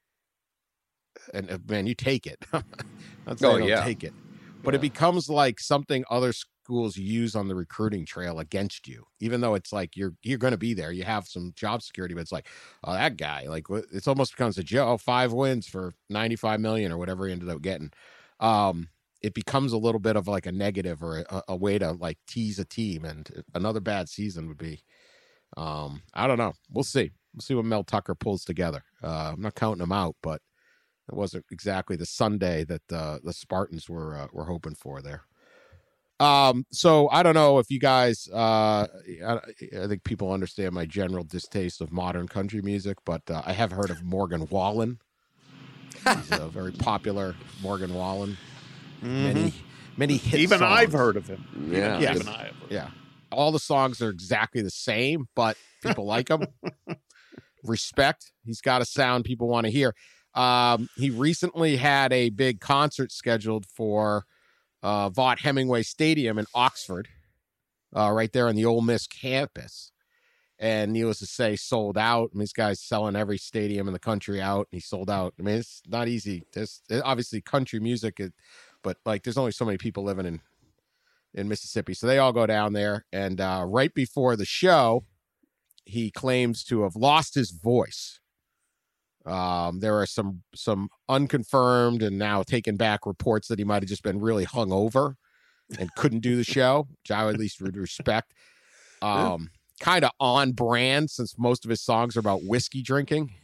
and uh, man, you take it. Not saying oh, don't yeah. take it. But yeah. it becomes like something other schools use on the recruiting trail against you, even though it's like you're you're going to be there. You have some job security, but it's like, oh, that guy, like it's almost becomes a joke. Oh, five wins for ninety-five million or whatever he ended up getting. Um, it becomes a little bit of like a negative or a, a way to like tease a team, and another bad season would be. Um, I don't know. We'll see. We'll see what Mel Tucker pulls together. Uh, I'm not counting him out, but it wasn't exactly the Sunday that uh, the Spartans were uh, were hoping for there. Um, so I don't know if you guys, uh, I, I think people understand my general distaste of modern country music, but uh, I have heard of Morgan Wallen. He's a very popular Morgan Wallen. Mm-hmm. Many, many hit Even songs. I've heard of him. Yeah. Yeah. Even I have heard. Yeah. All the songs are exactly the same, but people like him. Respect. He's got a sound people want to hear. Um, he recently had a big concert scheduled for uh, Vaught Hemingway Stadium in Oxford, uh, right there on the Ole Miss campus. And needless to say, sold out. I mean, this guy's selling every stadium in the country out, and he sold out. I mean, it's not easy. There's obviously country music, but like, there's only so many people living in in Mississippi, so they all go down there. And uh, right before the show, he claims to have lost his voice. Um, there are some some unconfirmed and now taken back reports that he might have just been really hungover and couldn't do the show, which I at least would respect. Um, kind of on brand, since most of his songs are about whiskey drinking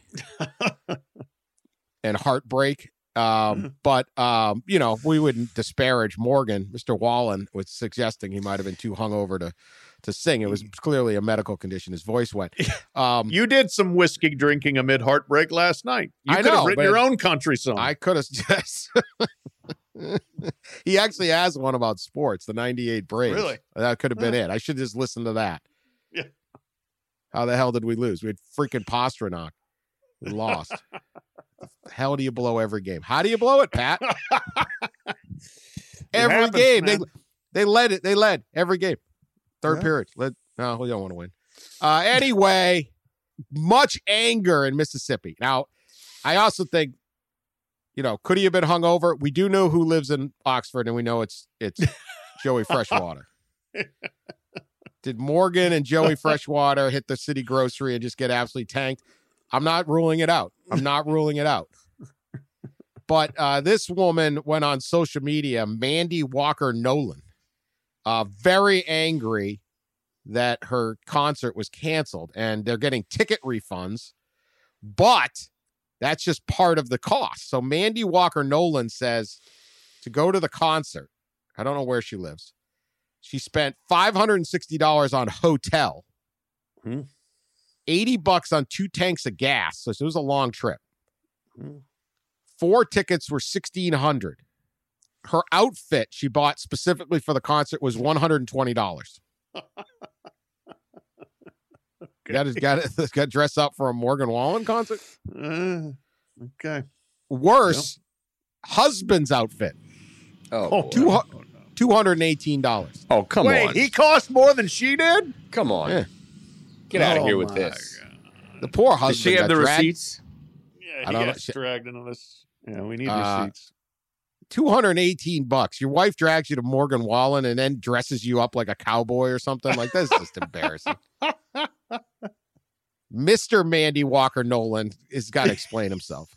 and heartbreak. Um, but, um, you know, we wouldn't disparage Morgan. Mister Wallen was suggesting he might have been too hungover to, to sing. It was clearly a medical condition. His voice went. Um, You did some whiskey drinking amid heartbreak last night. You I could know, have written but your own country song. I could have just. He actually has one about sports, the ninety-eight Braves. Really? That could have been Huh. it. I should just listen to that. Yeah. How the hell did we lose? We had freaking Pasternak. We lost. The hell do you blow every game? How do you blow it, Pat? Every happens, game. They man. they led it. They led every game. Third Yeah. period. Led, no, we don't want to win. Uh, anyway, much anger in Mississippi. Now, I also think, you know, could he have been hungover? We do know who lives in Oxford, and we know it's it's Joey Freshwater. Did Morgan and Joey Freshwater hit the city grocery and just get absolutely tanked? I'm not ruling it out. I'm not ruling it out. But uh, this woman went on social media, Mandy Walker Nolan, uh, very angry that her concert was canceled, and they're getting ticket refunds, but that's just part of the cost. So Mandy Walker Nolan says to go to the concert, I don't know where she lives, she spent five hundred sixty dollars on hotel, Hmm. eighty bucks on two tanks of gas. So it was a long trip. Hmm. Four tickets were sixteen hundred dollars. Her outfit she bought specifically for the concert was one hundred twenty dollars. Got to got to got dressed up for a Morgan Wallen concert. Uh, okay. Worse, husband's outfit, Oh, two boy. hu- two hundred eighteen dollars. oh, come Wait, on. he cost more than she did? Come on. Yeah. Get out of Oh, here with my this. God. The poor Does husband. she have got the dragged- receipts? Yeah, I he don't know. gets She- dragged into this. Yeah, we need Uh, receipts. two hundred eighteen bucks. Your wife drags you to Morgan Wallen and then dresses you up like a cowboy or something. Like, that's just embarrassing. Mister Mandy Walker Nolan has got to explain himself.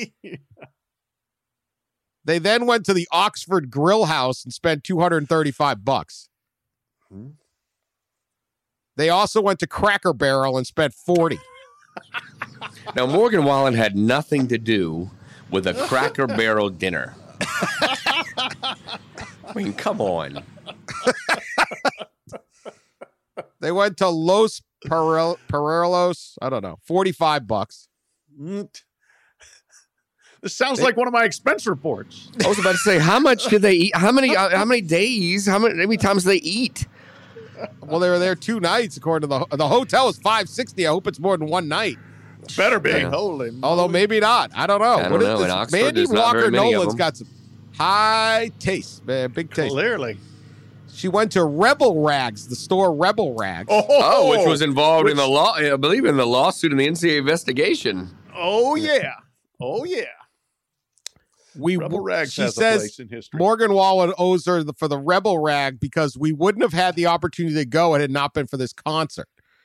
They then went to the Oxford Grill House and spent two hundred thirty-five bucks. Hmm. They also went to Cracker Barrel and spent forty. Now, Morgan Wallen had nothing to do with a Cracker Barrel dinner. I mean, come on. They went to Los Perel- Perelos. I don't know, forty-five bucks. Mm. This sounds They- like one of my expense reports. I was about to say, how much did they eat? How many? Uh, how many days? How many? How many times do they eat? Well, they were there two nights, according to the the hotel is five sixty. I hope it's more than one night. Better be. Yeah. Holy Although moly. maybe not. I don't know. I don't What is know. this? In Oxford, Mandy there's not Walker very many of Nolan's them. got some high taste, man, big taste. Clearly. She went to Rebel Rags, the store Rebel Rags. Oh, Oh, which was involved Which- in the law, I believe, in the lawsuit in the N C A A investigation. Oh, yeah. Oh, yeah. we Rebel Rags she has a says place in history. Morgan Wallen owes her the, for the Rebel Rag because we wouldn't have had the opportunity to go had it not been for this concert.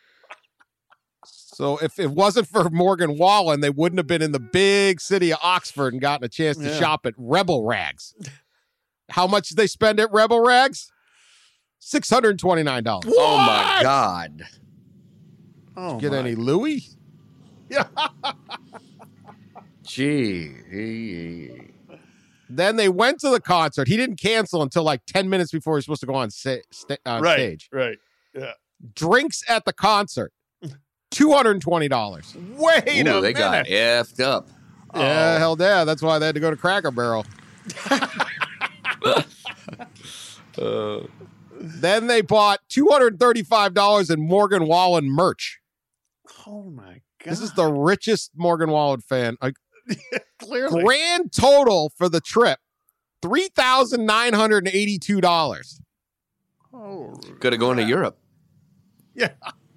So if it wasn't for Morgan Wallen, they wouldn't have been in the big city of Oxford and gotten a chance to Yeah. shop at Rebel Rags. How much did they spend at Rebel Rags? six hundred twenty-nine dollars. Oh, my God. Oh, Get my. any Louis? Gee. Then they went to the concert. He didn't cancel until like ten minutes before he was supposed to go on, sa- sta- on right, stage. Right. Yeah. Drinks at the concert, two hundred twenty dollars. Wait Ooh, a they minute. got effed up. Yeah, hell yeah. That's why they had to go to Cracker Barrel. Uh, Then they bought two hundred thirty-five dollars in Morgan Wallen merch. Oh my god! This is the richest Morgan Wallen fan. Like, Clearly. grand total for the trip, three thousand nine hundred eighty-two dollars. Oh, Could have gone to Europe. yeah.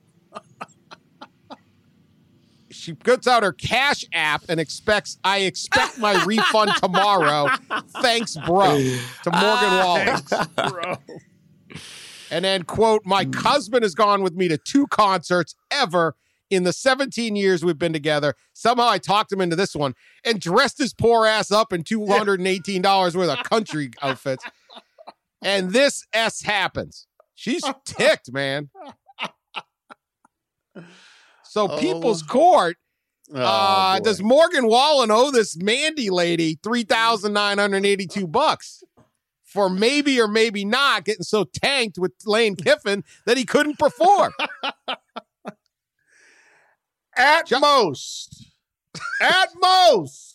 She puts out her Cash App and expects, I expect my refund tomorrow. Thanks, bro. To Morgan Wallen. Thanks, bro. And then, quote, my husband has gone with me to two concerts ever in the seventeen years we've been together. Somehow I talked him into this one and dressed his poor ass up in two hundred eighteen dollars worth of country outfits. And this S happens. She's ticked, man. So Oh. People's Court, Oh, uh, boy. does Morgan Wallen owe this Mandy lady three thousand nine hundred eighty-two bucks for maybe or maybe not getting so tanked with Lane Kiffin that he couldn't perform? At most, at most,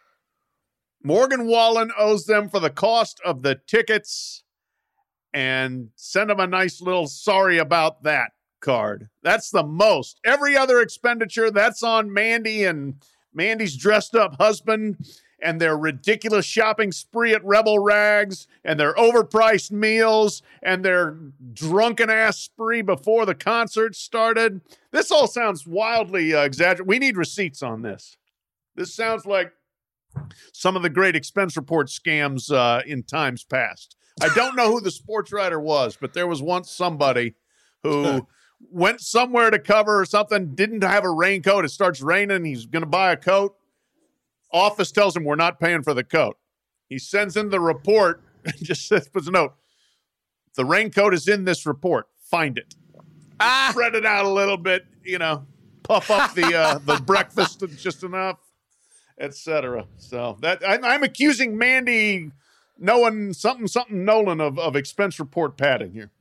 Morgan Wallen owes them for the cost of the tickets, and send them a nice little sorry about that card. That's the most. Every other expenditure, that's on Mandy and Mandy's dressed up husband and their ridiculous shopping spree at Rebel Rags and their overpriced meals and their drunken ass spree before the concert started. This all sounds wildly uh, exaggerated. We need receipts on this. This sounds like some of the great expense report scams uh, in times past. I don't know who the sports writer was, but there was once somebody who went somewhere to cover or something, didn't have a raincoat. It starts raining. He's going to buy a coat. Office tells him we're not paying for the coat. He sends in the report and just says, puts a note. The raincoat is in this report. Find it. Ah. Spread it out a little bit, you know, puff up the uh, the breakfast just enough, et cetera. So that I, I'm accusing Mandy knowing something, something Nolan of, of expense report padding here.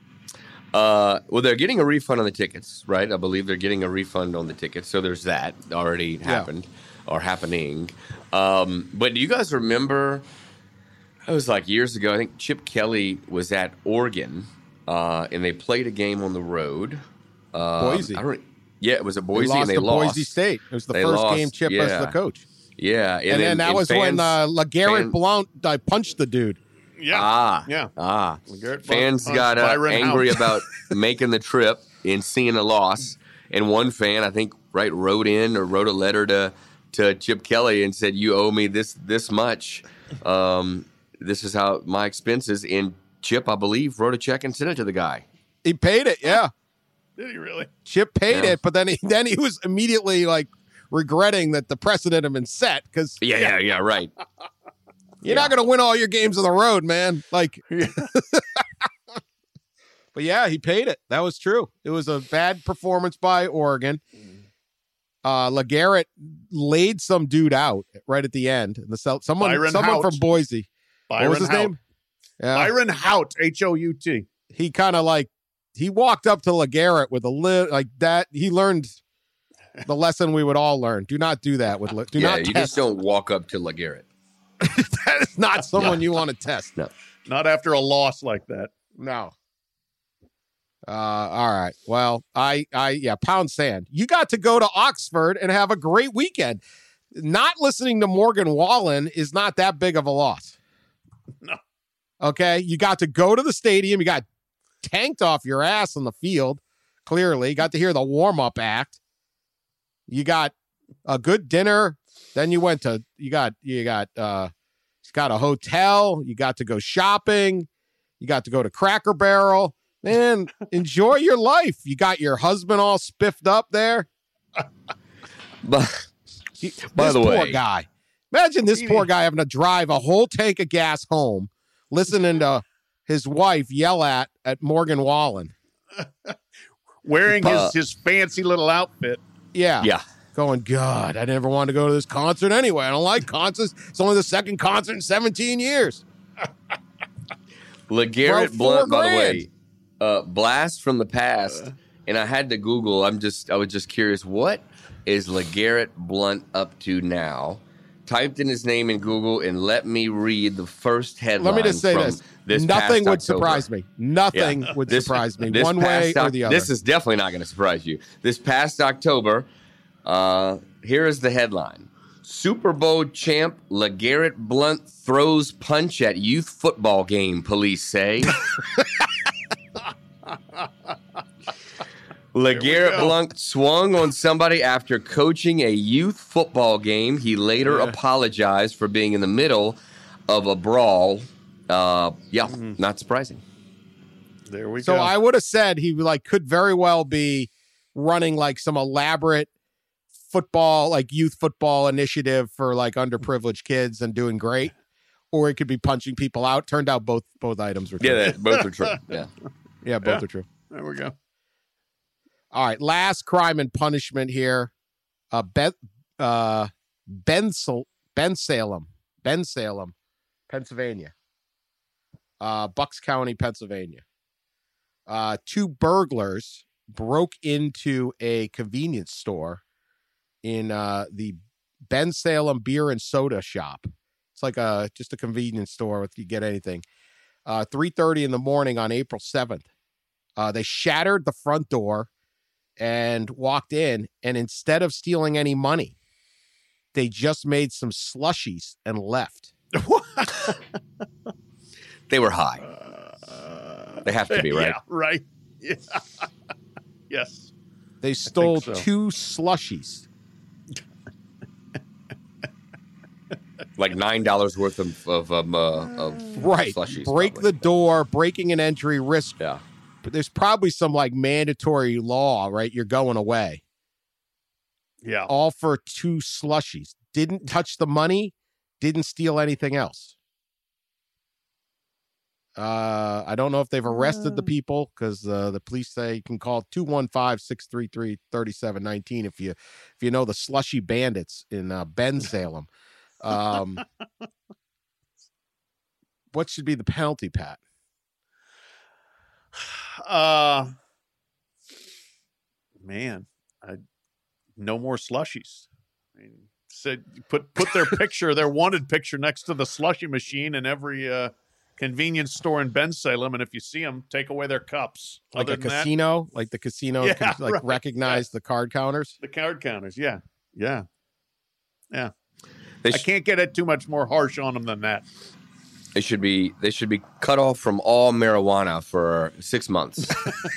Uh, well, they're getting a refund on the tickets, right? I believe they're getting a refund on the tickets. So there's that already happened yeah. or happening. Um, but do you guys remember, it was like years ago, I think Chip Kelly was at Oregon uh, and they played a game on the road. Uh, Boise. I don't, yeah, it was at Boise they lost and they to lost. Boise State. It was the They first lost, game Chip yeah. as the coach. Yeah. And, and then that and was fans, when uh, LeGarrette fan- Blount uh, punched the dude. Yeah. Ah. Yeah. Ah. LeGarrette Fans Blount got uh, Byron angry Hount. about making the trip and seeing a loss. And one fan, I think, right, wrote in or wrote a letter to to Chip Kelly and said, "You owe me this this much. Um, this is how my expenses." And Chip, I believe, wrote a check and sent it to the guy. He paid it, yeah. Did he really? Chip paid Yeah. it, but then he then he was immediately like regretting that the precedent had been set because Yeah, yeah, yeah, right. you're not going to win all your games on the road, man. Like, but yeah, he paid it. That was true. It was a bad performance by Oregon. Uh, LeGarrette laid some dude out right at the end. The someone, Byron someone Hount. from Boise. Byron what was his Hount. name? Yeah. Byron Hout, H O U T. He kind of like he walked up to LeGarrette with a little like that. He learned the lesson we would all learn. Do not do that with. Le- Do yeah, not you test. just don't walk up to LeGarrette. That is not someone you want to test. No. Not after a loss like that. No. Uh, all right. Well, I, I, yeah, pound sand. You got to go to Oxford and have a great weekend. Not listening to Morgan Wallen is not that big of a loss. No. Okay. You got to go to the stadium. You got tanked off your ass on the field. Clearly, you got to hear the warm up act. You got a good dinner. Then you went to, you got, you got, uh, you got a hotel. You got to go shopping. You got to go to Cracker Barrel. Man, enjoy your life. You got your husband all spiffed up there. But He, By this the poor way- guy. Imagine this poor guy having to drive a whole tank of gas home, listening to his wife yell at at Morgan Wallen. Wearing Uh, his, his fancy little outfit. Yeah. yeah, going, God, I never wanted to go to this concert anyway. I don't like concerts. It's only the second concert in seventeen years. LeGarrette Blunt, by the way, uh, blast from the past. And I had to Google. I'm just, I was just curious, what is LeGarrette Blunt up to now? Typed in his name in Google and let me read the first headline. Let me just say from this. this Nothing would October. surprise me. Nothing Yeah. would This- surprise me this one way past or the Oc- other. This is definitely not going to surprise you. This past October, uh, here is the headline. Super Bowl champ LeGarrette Blunt throws punch at youth football game, police say. LeGarrette Blunt swung on somebody after coaching a youth football game. He later Yeah. apologized for being in the middle of a brawl. Uh, yeah, Mm-hmm. not surprising. There we So go. I would have said he like could very well be running like some elaborate football, like youth football initiative for like underprivileged kids and doing great, or he could be punching people out. Turned out both both items were true. Yeah, that, both are true. Yeah. yeah, both Yeah. are true. there we go. All right, last crime and punishment here. Uh, Ben, uh, Ben, Ben Salem, Ben Salem, Pennsylvania. Uh, Bucks County, Pennsylvania. Uh, two burglars broke into a convenience store in uh, the Ben Salem Beer and Soda Shop. It's like a just a convenience store if you get anything. Uh, three thirty in the morning on April seventh. Uh, they shattered the front door and walked in, and instead of stealing any money, they just made some slushies and left. They were high. They have to be, right? Yeah, right. Yeah. Yes. They stole so. two slushies. Like nine dollars worth of of um, uh, of Right. slushies. Break probably. the door, breaking an entry, risk. Yeah. But there's probably some like mandatory law, right? You're going away. Yeah. All for two slushies. Didn't touch the money, didn't steal anything else. Uh, I don't know if they've arrested the people because uh, the police say you can call two one five, six three three, three seven one nine if you if you know the slushy bandits in uh, Ben Salem. Um, what should be the penalty, Pat? Uh, man, I, no more slushies. I mean, said put put their picture, their wanted picture, next to the slushy machine in every uh, convenience store in Ben Salem, and if you see them, take away their cups. Like Other a than that, casino, like the casino, Yeah, can, like right. recognize the card counters. the card counters. Yeah, yeah, yeah. They, I sh- can't get it too much more harsh on them than that. they should be they should be cut off from all marijuana for six months.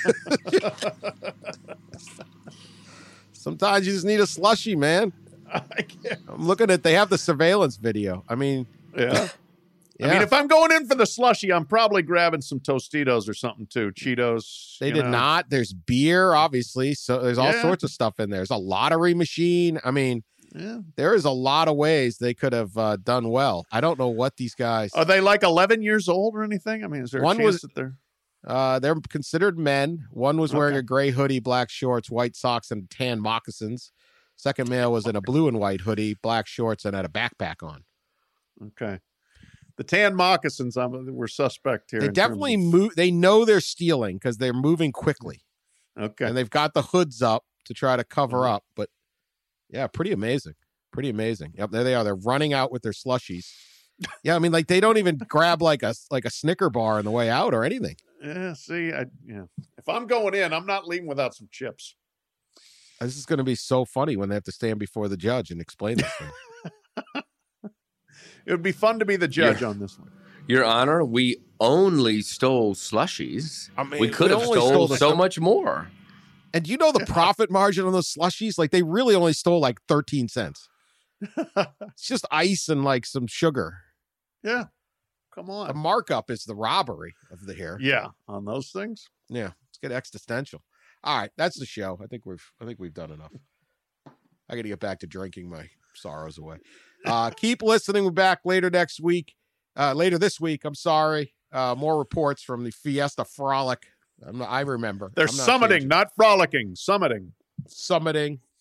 Sometimes you just need a slushy, man. I can't. I'm looking at, they have the surveillance video. I mean, Yeah. yeah, I mean, if I'm going in for the slushy, I'm probably grabbing some Tostitos or something too. Cheetos. they you did know. not. There's beer, obviously. So there's all Yeah. sorts of stuff in there. There's a lottery machine. I mean, Yeah. there is a lot of ways they could have uh, done well. I don't know what these guys, Are they like eleven years old or anything? I mean, is there a One chance was- that they're uh, they're considered men. One was wearing Okay. a gray hoodie, black shorts, white socks, and tan moccasins. Second male was in a blue and white hoodie, black shorts, and had a backpack on. okay? The tan moccasins, I'm, we're suspect here. They in terms definitely of- move. They know they're stealing because they're moving quickly. Okay. And they've got the hoods up to try to cover Mhm. up. But yeah, pretty amazing. Pretty amazing. Yep, there they are. They're running out with their slushies. Yeah, I mean, like they don't even grab like a like a Snicker bar on the way out or anything. Yeah. See, I yeah. If I'm going in, I'm not leaving without some chips. This is going to be so funny when they have to stand before the judge and explain this thing. It would be fun to be the judge on this one. Your Honor, we only stole slushies. I mean, we could we have only stole, stole the so stuff- much more. And do you know the profit margin on those slushies? Like they really only stole like thirteen cents. It's just ice and like some sugar. Yeah. Come The on. markup is the robbery of the hair. Yeah. On those things. Yeah, let's get existential. All right, that's the show. I think we've I think we've done enough. I got to get back to drinking my sorrows away. Uh, keep listening. We're back later next week. Uh, later this week. I'm sorry. Uh, more reports from the Fiesta Frolic. I'm not, I remember. They're I'm not summiting, changing. not frolicking. Summiting. Summiting.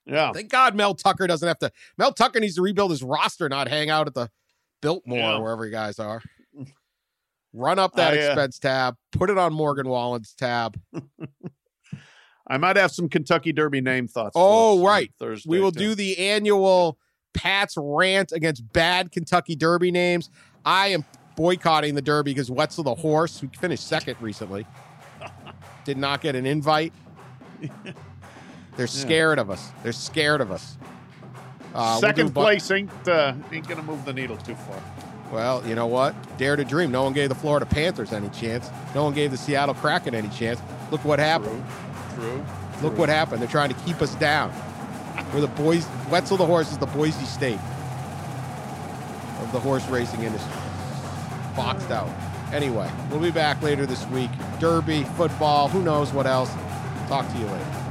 Yeah. Thank God Mel Tucker doesn't have to. Mel Tucker needs to rebuild his roster, not hang out at the Biltmore, Yeah. wherever you guys are. Run up that I, uh, expense tab. Put it on Morgan Wallen's tab. I might have some Kentucky Derby name thoughts. Oh, for us on right. Thursday. We will too. do the annual Pat's rant against bad Kentucky Derby names. I am boycotting the Derby because Wetzel the horse, who finished second recently, did not get an invite. They're scared of us. They're scared of us. Uh, Second we'll do a bu- place ain't, uh, ain't going to move the needle too far. Well, you know what? Dare to dream. No one gave the Florida Panthers any chance. No one gave the Seattle Kraken any chance. Look what happened. True. True. Look what happened. They're trying to keep us down. We're the boys. Wetzel the horse is the Boise State of the horse racing industry. Boxed out. Anyway, we'll be back later this week. Derby, football, who knows what else. Talk to you later.